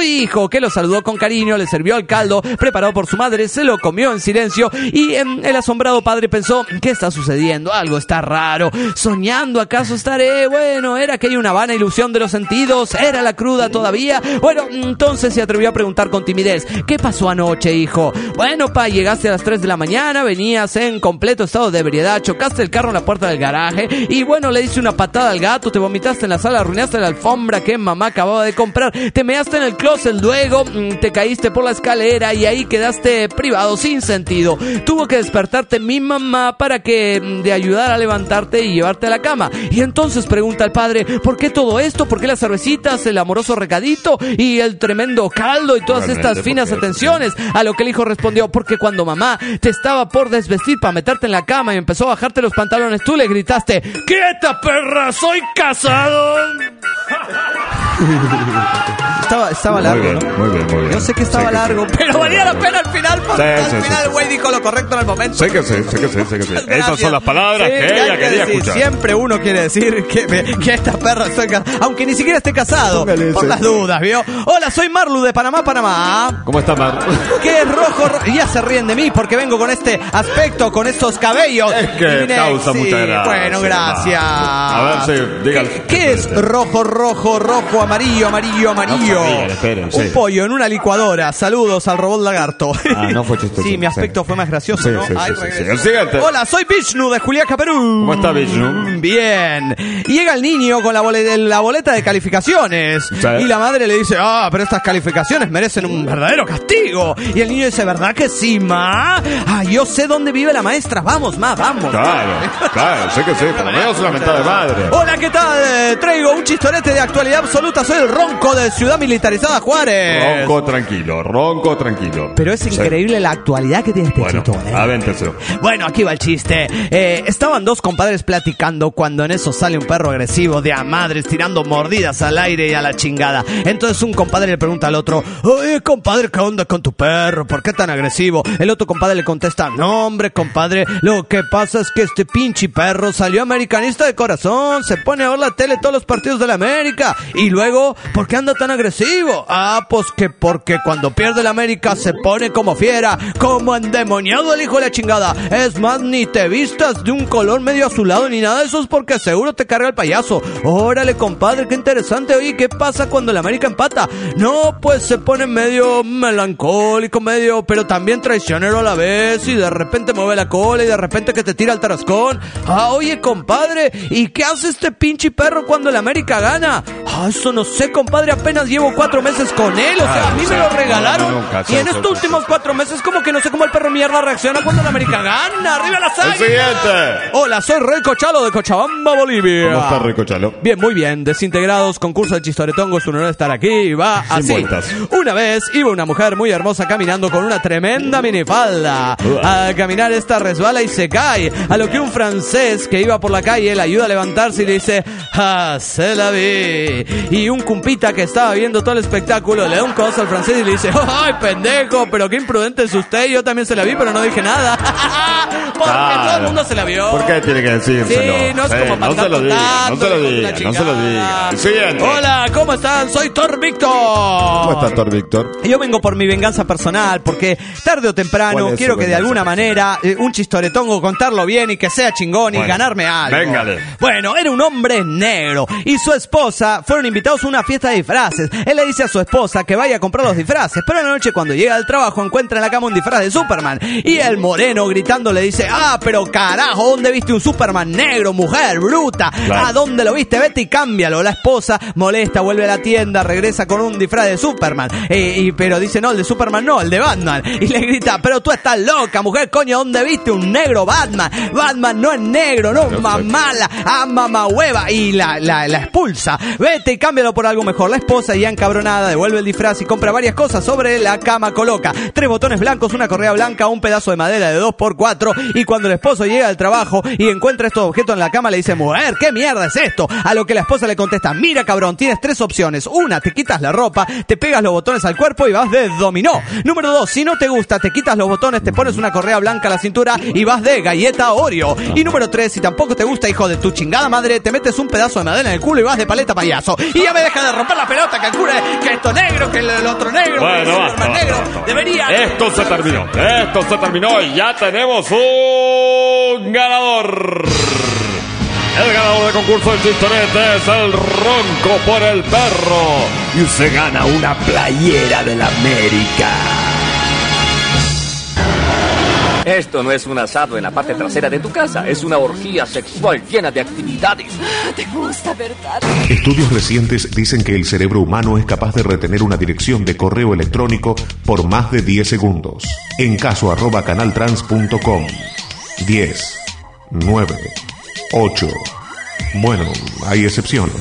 hijo, que lo saludó con cariño, le sirvió el caldo preparado por su madre, se lo comió en silencio y eh, el asombrado padre pensó, ¿qué está sucediendo? Algo está raro. ¿Soñando acaso estaré? Bueno, era aquella una vana ilusión de los sentidos, era la cruda todavía. Bueno, entonces se atrevió a preguntar con timidez, ¿qué pasó anoche, hijo? Bueno, pa, llegaste a las tres de la mañana, venías en completo estado de ebriedad, chocaste el carro en la puerta del garaje y bueno, le diste una patada al gato, te vomitaste en la sala, arruinaste la alfombra que mamá acababa de comprar, te measte en el closet, luego te caíste por la escalera y ahí quedaste privado, sin sentido. Tuvo que despertarte mi mamá para que de ayudar a levantarte y llevarte a la cama. Y entonces pregunta al padre, ¿por qué todo esto? ¿Por qué las cervecitas, el amoroso recadito y el tremendo caldo y todas Realmente, estas finas porque... atenciones? A lo que el hijo respondió, porque cuando mamá te estaba por desvestir para meterte en la cama y empezó a bajarte los pantalones, tú le gritaste, ¡quieta, perra! ¡Soy casado! Estaba, estaba Muy largo, bien, ¿no? muy bien, muy bien. Yo sé que estaba Sé que largo, sí. pero valía la pena al final, porque Sí, al sí, final sí, el güey dijo lo correcto en el momento. Sé que sí, sé que sí, sé que sí. Esas Gracias. son las palabras Sí, que hay ella quería decir, escuchar. Siempre uno quiere decir que, que esta perra estoy casado, aunque ni siquiera esté casado. Póngale Por ese. las dudas, ¿vio? Hola, soy Marlu de Panamá, Panamá. ¿Cómo está, Mar? Que es rojo, ro- ya se ríen de mí porque vengo con este aspecto, con estos cabellos. Es que Y vine- causa sí, mucha gracia. Bueno, gracias. A ver, sí, diga. ¿Qué, qué es rojo, rojo, rojo, amarillo, amarillo, amarillo? No se rían, esperen, sí. Un pollo en una licuadora. Saludos al robot lagarto. Ah, no fue chistoso. Sí, mi aspecto Sí. fue más gracioso, Sí, ¿no? sí, Ay, sí, sí, regreso. sí. El siguiente. Hola, soy Vishnu de Juliaca, Perú. ¿Cómo está, Vishnu? Bien. Y llega el niño con la, bole- la boleta de calificaciones. Sí. Y la madre le dice, ah, pero estas calificaciones merecen un verdadero castigo. Y el niño dice, ¿verdad que sí, ma? Ah, yo sé dónde vive la maestra. Vamos, ma, vamos. Claro, claro, sé que sí, por lo menos una mentada de madre. Hola, ¿qué tal? Eh, Traigo un chistorete de actualidad absoluta. Soy el Ronco de Ciudad Militarizada Juárez. Ronco tranquilo, ronco tranquilo. Pero es Sí. increíble la actualidad que tiene este Bueno, chistón, ¿eh? avéntese. Bueno, aquí va el chiste. Eh, estaban dos compadres platicando cuando en eso sale un perro agresivo de a madres tirando mordidas al aire y a la chingada. Entonces un compadre le pregunta al otro, oye, compadre, ¿qué onda con tu perro? ¿Por qué tan agresivo? El otro compadre le contesta, no, hombre, compadre, lo que pasa es que este pinche perro salió americanista de corazón, se pone a ver la tele todos los partidos de la América. Y luego, ¿por qué anda tan agresivo? Ah, pues que porque cuando pierde la América se pone como fiera, como endemoniado el hijo de la chingada. Es más, ni te vistas de un color medio azulado ni nada de eso, es porque seguro te carga el payaso. Órale, compadre, qué interesante. Oye, ¿qué pasa cuando la América empata? No, pues se pone medio melancólico, medio, pero también traicionero a la vez, y de repente mueve la cola y de repente que te tira el tarascón. Ah, oye, compadre, ¿y qué hace este pinche perro cuando la América gana? Ah, eso no sé, compadre, apenas llevo cuatro meses con él, o sea, a mí me lo regalaron. Nunca, Y en sí, estos sí, últimos cuatro meses como que no sé cómo el perro mierda reacciona cuando la América gana. ¡Arriba las El águilas! siguiente. Hola, soy Rey Cochalo de Cochabamba, Bolivia. ¿Cómo está, Rico Chalo? Bien, muy bien. Desintegrados, concurso de chistoretongo, es un honor estar aquí. Va Sin así. vueltas. Una vez iba una mujer muy hermosa caminando con una tremenda minifalda. Al caminar esta resbala y se cae. A lo que un francés que iba por la calle le ayuda a levantarse y le dice, ah, se la vi. Y un cumpita que estaba viendo todo el espectáculo le da un codazo al francés y le dice, ay, pendejo, pero qué imprudente es usted. Yo también se la vi, pero no dije nada. Porque Claro. todo el mundo se la vio. ¿Por qué tiene que decírselo? Sí, no es Eh, como para no se andar lo diga, no contando, se lo hijo de diga, la no se lo chingada. diga. El siguiente. Hola, ¿cómo están? Soy Thor Víctor. ¿Cómo está, Thor Víctor? Y yo vengo por mi venganza personal, porque tarde o temprano ¿Cuál es quiero su que de venganza alguna manera eh, un chistoretongo contarlo bien y que sea chingón y Bueno, ganarme algo. véngale. Bueno, era un hombre negro y su esposa fueron invitados a una fiesta de disfraces. Él le dice a su esposa que vaya a comprar los disfraces, pero en la noche cuando llega al trabajo encuentra en la cama un disfraz de Superman. Y el moreno gritando le dice, ah, pero carajo, ¿dónde viste un Superman negro, mujer bruta? Claro. ¿A dónde lo viste? Vete y cámbialo. La esposa molesta, vuelve a la tienda, regresa con un disfraz de Superman. Eh, y, pero dice, no, el de Superman no, el de Batman. Y le grita, pero tú estás loca, mujer, coño, ¿dónde viste un negro Batman? Batman no es negro, no, No, mamala, ah, mamá hueva. Y la, la, la expulsa. Vete y cámbialo por algo mejor. La esposa, ya encabronada, devuelve el disfraz y compra varias cosas. Sobre la cama coloca tres botones blancos, una correa blanca, un pedazo de madera de dos por cuatro. Y cuando el esposo llega al trabajo y encuentra estos objetos en la cama, le dice, mujer, ¿qué mierda es esto? A lo que la esposa le contesta, mira, cabrón, tienes tres opciones. Una, te quitas la ropa, te pegas los botones al cuerpo y vas de dominó. Número dos, si no te gusta, te quitas los botones, te pones una correa blanca a la cintura y vas de galleta Oreo. Y número tres, si tampoco te gusta, hijo de tu chingada madre, te metes un pedazo de madera en el culo y vas de paleta payaso. Y ya me deja de romper la pelota, que el culo basura, que esto negro, que el, el otro negro, Bueno, que el basta, más basta, negro. basta. Debería... Esto se terminó. Esto se terminó y ya tenemos un ganador. El ganador del concurso del chistorete es el Ronco por el Perro. Y usted gana una playera de la América. Esto no es un asado en la parte trasera de tu casa, es una orgía sexual llena de actividades. ¿Te gusta, verdad? Estudios recientes dicen que el cerebro humano es capaz de retener una dirección de correo electrónico por más de diez segundos. En caso arroba canaltrans punto com. diez, nueve, ocho. Bueno, hay excepciones.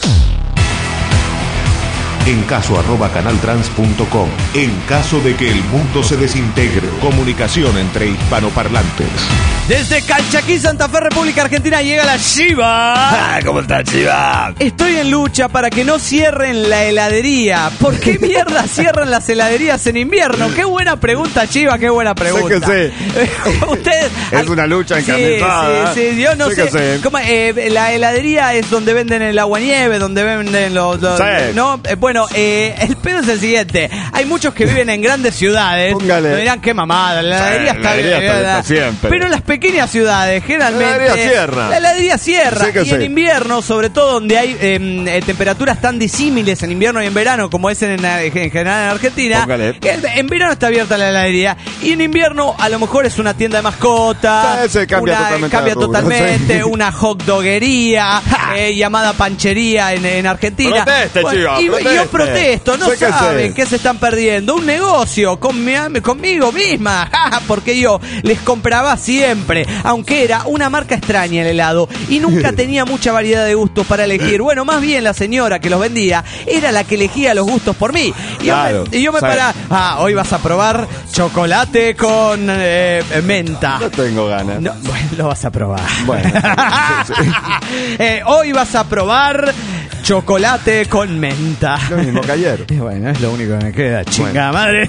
En caso arroba canaltrans punto com. En caso de que el mundo se desintegre, comunicación entre hispanoparlantes. Desde Calchaquí, Santa Fe, República Argentina, llega la Chiva. Ah, ¿cómo está, Chiva? Estoy en lucha para que no cierren la heladería. ¿Por qué mierda cierran las heladerías en invierno? Qué buena pregunta, Chiva, qué buena pregunta. Sé que sí. Ustedes... Es una lucha encarnizada. Sí, sí, sí, yo no sé. sé. Que sí. ¿Cómo, eh, la heladería es donde venden el agua nieve, donde venden los... los Sí. ¿no? Eh, bueno, eh, el pedo es el siguiente. Hay muchos que viven en grandes ciudades. Póngale. Me dirán, qué mamada, la heladería Sí, está la heladería bien, está- ¿verdad? está siempre. Pero en las pequeñas ciudades, generalmente... La heladería cierra. La heladería cierra. Sí que y en sí. invierno, sobre todo donde hay eh, eh, temperaturas tan disímiles en invierno y en verano, como es en, en general en Argentina, Póngale. que en, en verano está abierta la heladería. Y en invierno, a lo mejor es una tienda de mascotas. Sí, sí, cambia una- totalmente cambia de rubro, totalmente, sí. una hot doguería eh, llamada panchería en, en Argentina. Proteste, Chiva, y, y yo proteste. protesto, no Sí que saben sí. qué se están perdiendo. Un negocio con mi- conmigo misma, porque yo les compraba siempre, aunque era una marca extraña el helado y nunca tenía mucha variedad de gustos para elegir. Bueno, más bien la señora que los vendía era la que elegía los gustos por mí. Y Claro, yo me, y yo me sabe. paraba, ah, hoy vas a probar chocolate con eh, menta. No tengo ganas. No, bueno, lo vas a probar. Bueno, sí, sí. Eh, hoy vas a probar chocolate con menta. Lo mismo que ayer. Y bueno, es lo único que me queda, chinga madre.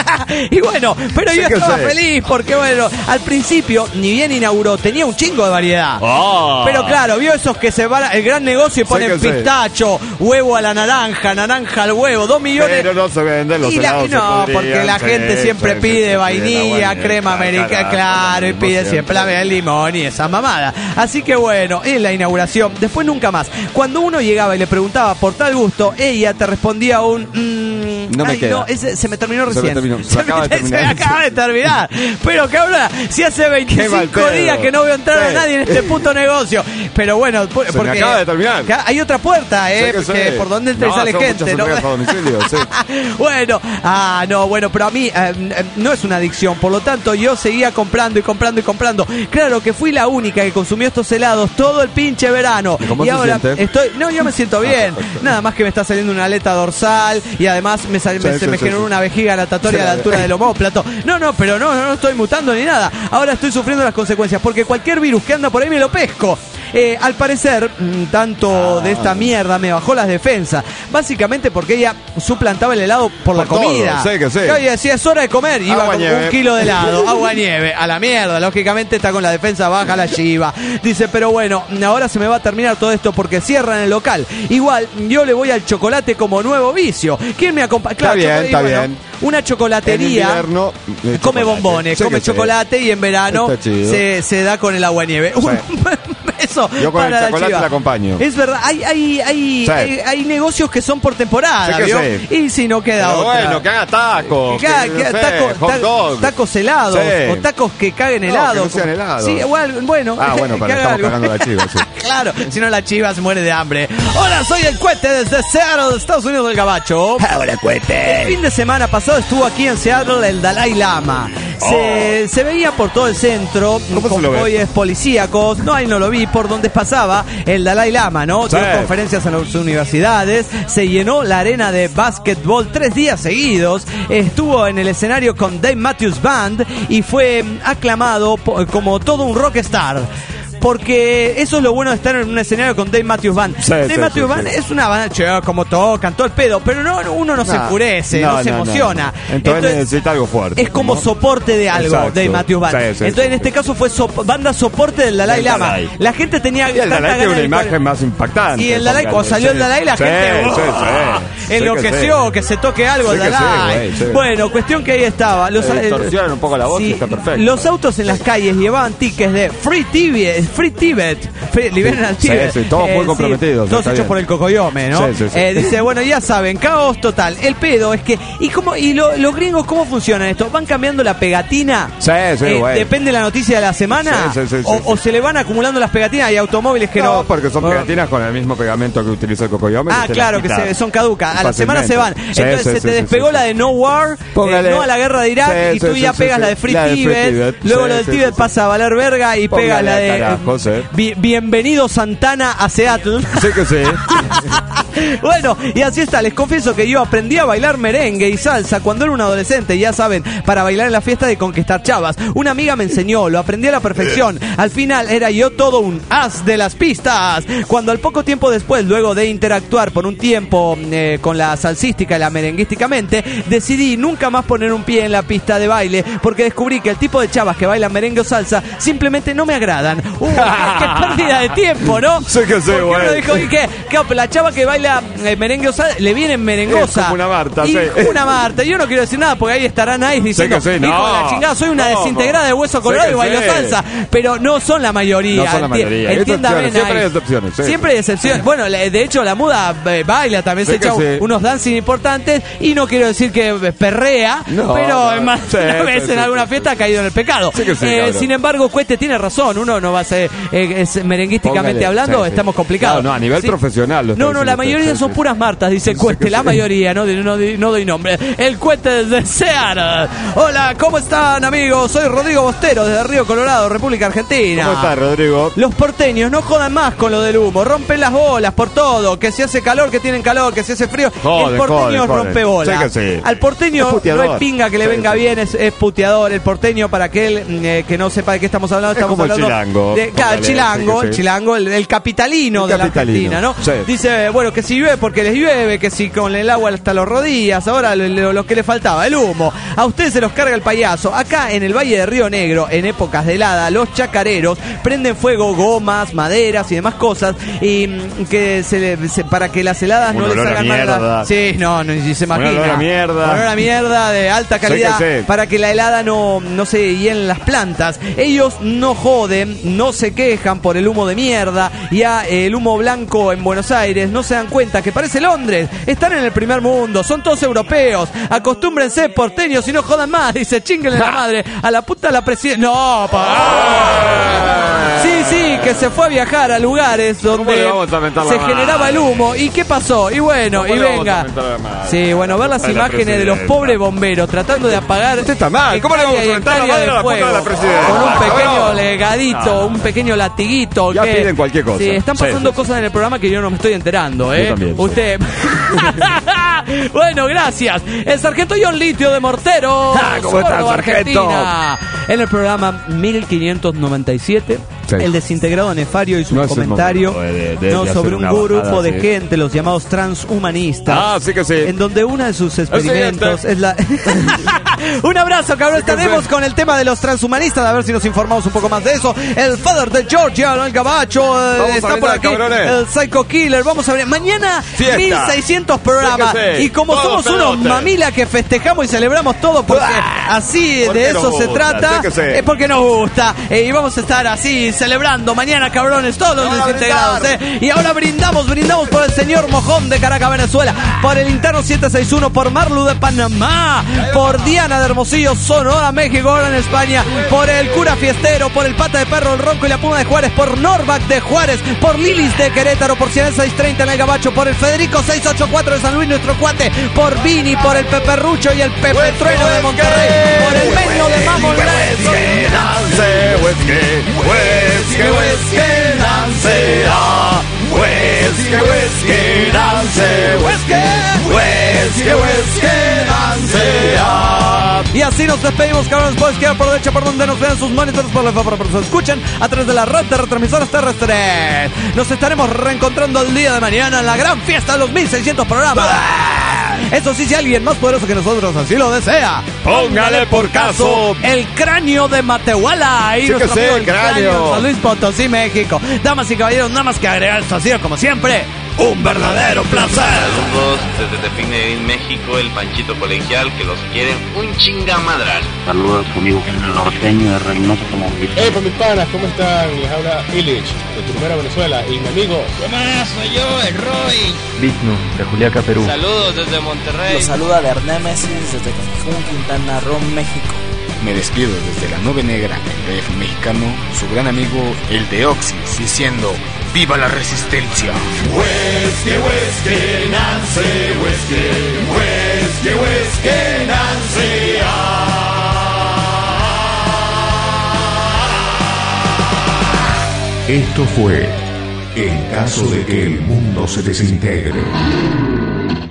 Y bueno, pero Sí yo que estaba sé. feliz porque, bueno, al principio, ni bien inauguró, tenía un chingo de variedad. Ah. Pero claro, vio esos que se van al gran negocio y Sí ponen que sé. pistacho, huevo a la naranja, naranja al huevo, dos millones. Pero no se venden los Y la- helados. se no, podrían, porque la sí, gente sí, siempre sí, pide sí, vainilla, sí, crema carajo, americana, claro, y lo pide mismo siempre la de limón y esa mamada. Así que bueno, en la inauguración, después nunca más. Cuando uno llegaba y le preguntaba por tal gusto, ella te respondía un... mm, No me ay, queda. no, ese se me terminó Se me recién. terminó, se me acaba de se me terminar. acaba de terminar. Pero que habla, si hace Qué mal veinticinco pedo. días que no veo entrar a Sí. nadie en este puto negocio. Pero bueno, por- Se me porque acaba de terminar. que hay otra puerta, eh, Sí que que sí. por donde entra y No, sale son gente, muchas ¿no? entregas a domicilio, sí. Bueno, ah, no, bueno, pero a mí eh, eh, no es una adicción, por lo tanto yo seguía comprando y comprando y comprando. Claro que fui la única que consumió estos helados todo el pinche verano. ¿Y cómo y se ahora siente? estoy, no, yo me siento bien. perfecto. Nada más que me está saliendo una aleta dorsal y además me, sal- Sí, me- se sí, me sí, generó sí. una vejiga natatoria Sí, a la la- altura del omóplato. No, no, pero no, no, no estoy mutando ni nada. Ahora estoy sufriendo las consecuencias porque cualquier virus que anda por ahí me lo pesco. Eh, al parecer, mm, tanto de esta mierda me bajó las defensas. Básicamente porque ella suplantaba el helado por, la Por todo, comida. sí que sí. Claro, y decía, es hora de comer. Iba Agua con nieve. un kilo de helado, agua nieve, a la mierda. Lógicamente está con la defensa baja la Chiva. Dice, pero bueno, ahora se me va a terminar todo esto porque cierran el local. Igual, yo le voy al chocolate como nuevo vicio. ¿Quién me acompaña? Está bien, chocolate- está bueno, bien. Una chocolatería. En invierno, eh, Come chocolate. bombones, Sí come que sí. chocolate y en verano Está chido. se, se da con el agua nieve. Eso Yo con el para la chocolate Chiva. la acompaño. Es verdad, hay, hay, hay, Sí. hay, hay negocios que son por temporada, Sí que ¿vio? sí. Y si no queda Pero otra. bueno, que haga tacos. Que haga- que, que haga no sé, taco- hot ta- dog. tacos helados Sí. o tacos que caguen No, helado. que no sean helados. Sí, igual, bueno. Ah, bueno, que pero haga estamos algo. cagando la Chiva, sí. Claro, si no la Chiva se muere de hambre. Hola, soy el Cuete desde Seattle, Estados Unidos del Gabacho. Ahora, El Cuete. fin de semana pasado estuvo aquí en Seattle el Dalai Lama. Se, se veía por todo el centro, ¿Cómo se lo ve? convoyes policíacos. No, ahí no lo vi, por donde pasaba el Dalai Lama, ¿no? Sí. Dio conferencias en las universidades. Se llenó la arena de básquetbol tres días seguidos. Estuvo en el escenario con Dave Matthews Band y fue aclamado po- como todo un rockstar. porque eso es lo bueno de estar en un escenario con Dave Matthews Band. Sí, Dave sí, Matthews sí, Band sí. es una banda, che, como tocan, todo el pedo, pero no, uno no, se No, enfurece, no, no, se no, emociona. no. Entonces, Entonces necesita algo fuerte. Es como ¿no? soporte de algo, Exacto. Dave Matthews Band. Sí, sí, Entonces, sí, en este sí. caso fue so- banda soporte del Dalai Del Lama. Dalai. La gente tenía Y el tanta Dalai tiene ganas una de- imagen más impactante. Y el Dalai, cuando póngale. salió el Dalai, la Sí, gente sí, ¡oh! sí. enloqueció, que se toque algo Sí el que sí, Dalai. güey, sí. Bueno, cuestión que ahí estaba. Los, Le eh, distorsionan un poco la voz sí, y está perfecto. los autos en las calles llevaban tickets de Free Tibet, Free Tibet, Free- liberen al Sí, Tíbet. sí, todos muy comprometidos, todos está hechos bien. por el Cocoyome, ¿no? Sí, sí, sí. Eh, dice, bueno, ya saben, caos total. El pedo es que, ¿y cómo, y lo- los gringos cómo funcionan esto? ¿Van cambiando la pegatina? Sí, sí, Eh, güey. depende de la noticia de la semana. Sí, sí, sí, o, sí, o sí. se le van acumulando las pegatinas. Hay automóviles que no. No, porque son o- pegatinas con el mismo pegamento que utiliza el Cocoyome. Ah, se claro, las que quita se, son caducas. A la semana se van. fácilmente. Sí, Entonces sí, se te sí, sí, despegó sí, la sí. de No War, eh, Póngale. no a la guerra de Irak, Sí, y tú sí, ya sí, pegas sí, la sí. de Free La de Free Tibet. Tibet. Luego Sí, la de sí, Tibet sí, sí. pasa a valer verga y Póngale pega la a de carajo, sí. Bi- Bienvenido Santana a Seattle. Sí que sí. Bueno, y así está. Les confieso que yo aprendí a bailar merengue y salsa cuando era un adolescente, ya saben, para bailar en la fiesta de conquistar chavas. Una amiga me enseñó, lo aprendí a la perfección. Al final era yo todo un as de las pistas. Cuando al poco tiempo después, luego de interactuar por un tiempo eh, con la salsística y la merenguísticamente, decidí nunca más poner un pie en la pista de baile porque descubrí que el tipo de chavas que bailan merengue o salsa simplemente no me agradan. Uh, qué, qué pérdida de tiempo, ¿no? Sí que sí, Porque uno güey. dijo, ¿y qué? ¿Qué? La chava que baila eh, merengue o salsa, le viene merengosa. Es como una Marta, y sí. una Marta. Yo no quiero decir nada porque ahí estará Nice diciendo, que sí, no. hijo de la chingada, soy una ¿Cómo? desintegrada de hueso Sí colorado que y bailo sí. salsa. Pero no son la mayoría. No son la Enti- mayoría. Hay Entiéndame, excepciones, siempre hay Nice. excepciones, sí. Siempre hay excepciones. Bueno, le- de hecho, la muda eh, baila, también Sí se que echa sí. unos dancing importantes. Y no quiero decir que eh, perrea, No, pero no. más Sí, una sí, vez sí, en sí, alguna sí, fiesta sí. ha caído en el pecado. Sí que sí, Eh, cabrón. sin embargo, Cuete tiene razón. Uno no va a ser, eh, es merenguísticamente Póngale, hablando, sí, sí. estamos complicados. No, no, a nivel profesional lo está No, no, la diciendo usted, mayoría sí, son sí. puras Martas, dice el Cuete, que la sí. mayoría, no, di- no, di- no doy nombre. El Cuete desde Seattle. Hola, ¿cómo están, amigos? Soy Rodrigo Bostero, desde Río Colorado, República Argentina. ¿Cómo estás, Rodrigo? Los porteños no jodan más con lo del humo, rompen las bolas por todo, que si hace calor, que tienen calor, que si hace frío, Joden, el porteño joden, joden. rompe bolas. Sí que sí. Al porteño Es puteador. no es pinga que le Sí, venga sí. bien, es, es puteador. El porteño, para aquel eh, que no sepa de qué estamos hablando, Es estamos como el hablando chilango, de, claro, el póngale, chilango, sí que el sí. chilango, el, el capitalino El de capitalino, la Argentina, ¿no? sí. Dice, bueno, que si llueve porque les llueve, que si con el agua hasta los rodillas, ahora lo, lo- lo que le faltaba, el humo. A ustedes se los carga el payaso. Acá en el Valle de Río Negro, en épocas de helada, los chacareros prenden fuego gomas, maderas y demás cosas y mm, que se le- se- para que las heladas Un no les olor a hagan mal. a la- mierda. Sí, no, no, ni se imagina. olor a mierda. Olor a mierda de alta Sí que calidad sí. para que la helada no, no se hielen las plantas. Ellos no joden, no se quejan por el humo de mierda. Ya el humo blanco en Buenos Aires no se dan cuenta que parece Londres. Están en el primer mundo, son todos europeos. Acostúmbrense, porteños, y no jodan más. Dice, chinguenle la madre a la puta la presidenta. No, pa. Sí, sí, que se fue a viajar a lugares ¿Cómo donde le vamos a mentar la se madre? generaba el humo. ¿Y qué pasó? Y bueno, ¿Cómo y le vamos a venga. mentar la madre? Sí, bueno, ver las A la imágenes de los presidenta. pobres bomberos tratando de apagar. Usted está mal. ¿Cómo le vamos a hectárea y mentar la hectárea madre a la puta fuego de la presidenta? Con un Ah, pequeño bueno. legadito, No. un pequeño latiguito. Ya que- piden cualquier cosa. Sí, están Sí, pasando sí, sí. cosas en el programa que yo no me estoy enterando, ¿eh? Yo también, sí. Usted. Bueno, gracias. El sargento John Litio de Mortero. Ah, ¿cómo está, Córdoba, sargento? Argentina. En el programa mil quinientos noventa y siete, Sí. el desintegrado Nefario y su No es el comentario momento de- de- no, de sobre hacer un una grupo bajada, de sí. gente, los llamados transhumanistas. Ah, sí que sí. En donde uno de sus experimentos siguiente. es la. Un abrazo, cabrón. Sí que Estaremos sí. con el tema de los transhumanistas. A ver si nos informamos un poco más de eso. El father de Georgia, ¿no? El gabacho. eh, Vamos a está por brindar, aquí. cabrones. El Psycho Killer. Vamos a ver. Mañana Fiesta. mil seiscientos programas. Sí que sí. Y como Todos somos unos pedotes. mamilas que festejamos y celebramos todo porque Ah, así porque de nos eso se gusta, trata. sí que sí. Es porque nos gusta. Eh, y vamos a estar así celebrando mañana, cabrones, todos los Vamos a desintegrados. brindar. eh. Y ahora brindamos, brindamos por el señor Mojón de Caracas, Venezuela. Por el interno siete seis uno, por Marlu de Panamá. Por Diana de Hermosillo, Sonora, México, ahora en España. Por el cura fiestero, por el pata de perro, el ronco y la puma de Juárez. Por Norbac de Juárez. Por Lilis de Querétaro. Por Ciudad seiscientos treinta en el Gabacho. Por el Federico seiscientos ochenta y cuatro de San Luis, nuestro cuate. Por Vini, por el Peperrucho y el Pepe Trueno de Monterrey. Por el Meño de Mamón. Whisky dance, whisky, whisky, whisky dance, ah. Whisky, whisky dance, whisky, whisky, whisky dance, ah. Y así nos despedimos, cabrones. Por izquierda, por derecha, por donde nos vean sus monitores, por la favor, por nos escuchen a través de la red de retransmisoras terrestres. Nos estaremos reencontrando el día de mañana en la gran fiesta de los mil seiscientos programas. Eso sí, si alguien más poderoso que nosotros así lo desea, póngale por caso el cráneo de Matehuala. Y sí que sé, el cráneo. San Luis Potosí, México. Damas y caballeros, nada más que agregar, esto ha sido como siempre un verdadero placer. Saludos desde Tepinedín, México, el Panchito Colegial, que los quieren un chingamadral. Saludos a su amigo el norteño de Reynoso Automotriz. Hey, pues mis panas, ¿cómo están? Les habla Illich, de Turmera, Venezuela, y mi amigo. ¿Qué más? Soy yo, el Roy. Vigno, de Juliaca, Perú. Saludos desde Monterrey. Los saluda Bernémesis desde Cancún, Quintana Roo, México. Me despido desde la nube negra, el D F mexicano, su gran amigo, el Deoxys, diciendo ¡viva la resistencia! Whisky, whisky, Nancy, whisky, whisky, whisky, Nancy. Esto fue En caso de que el mundo se desintegre.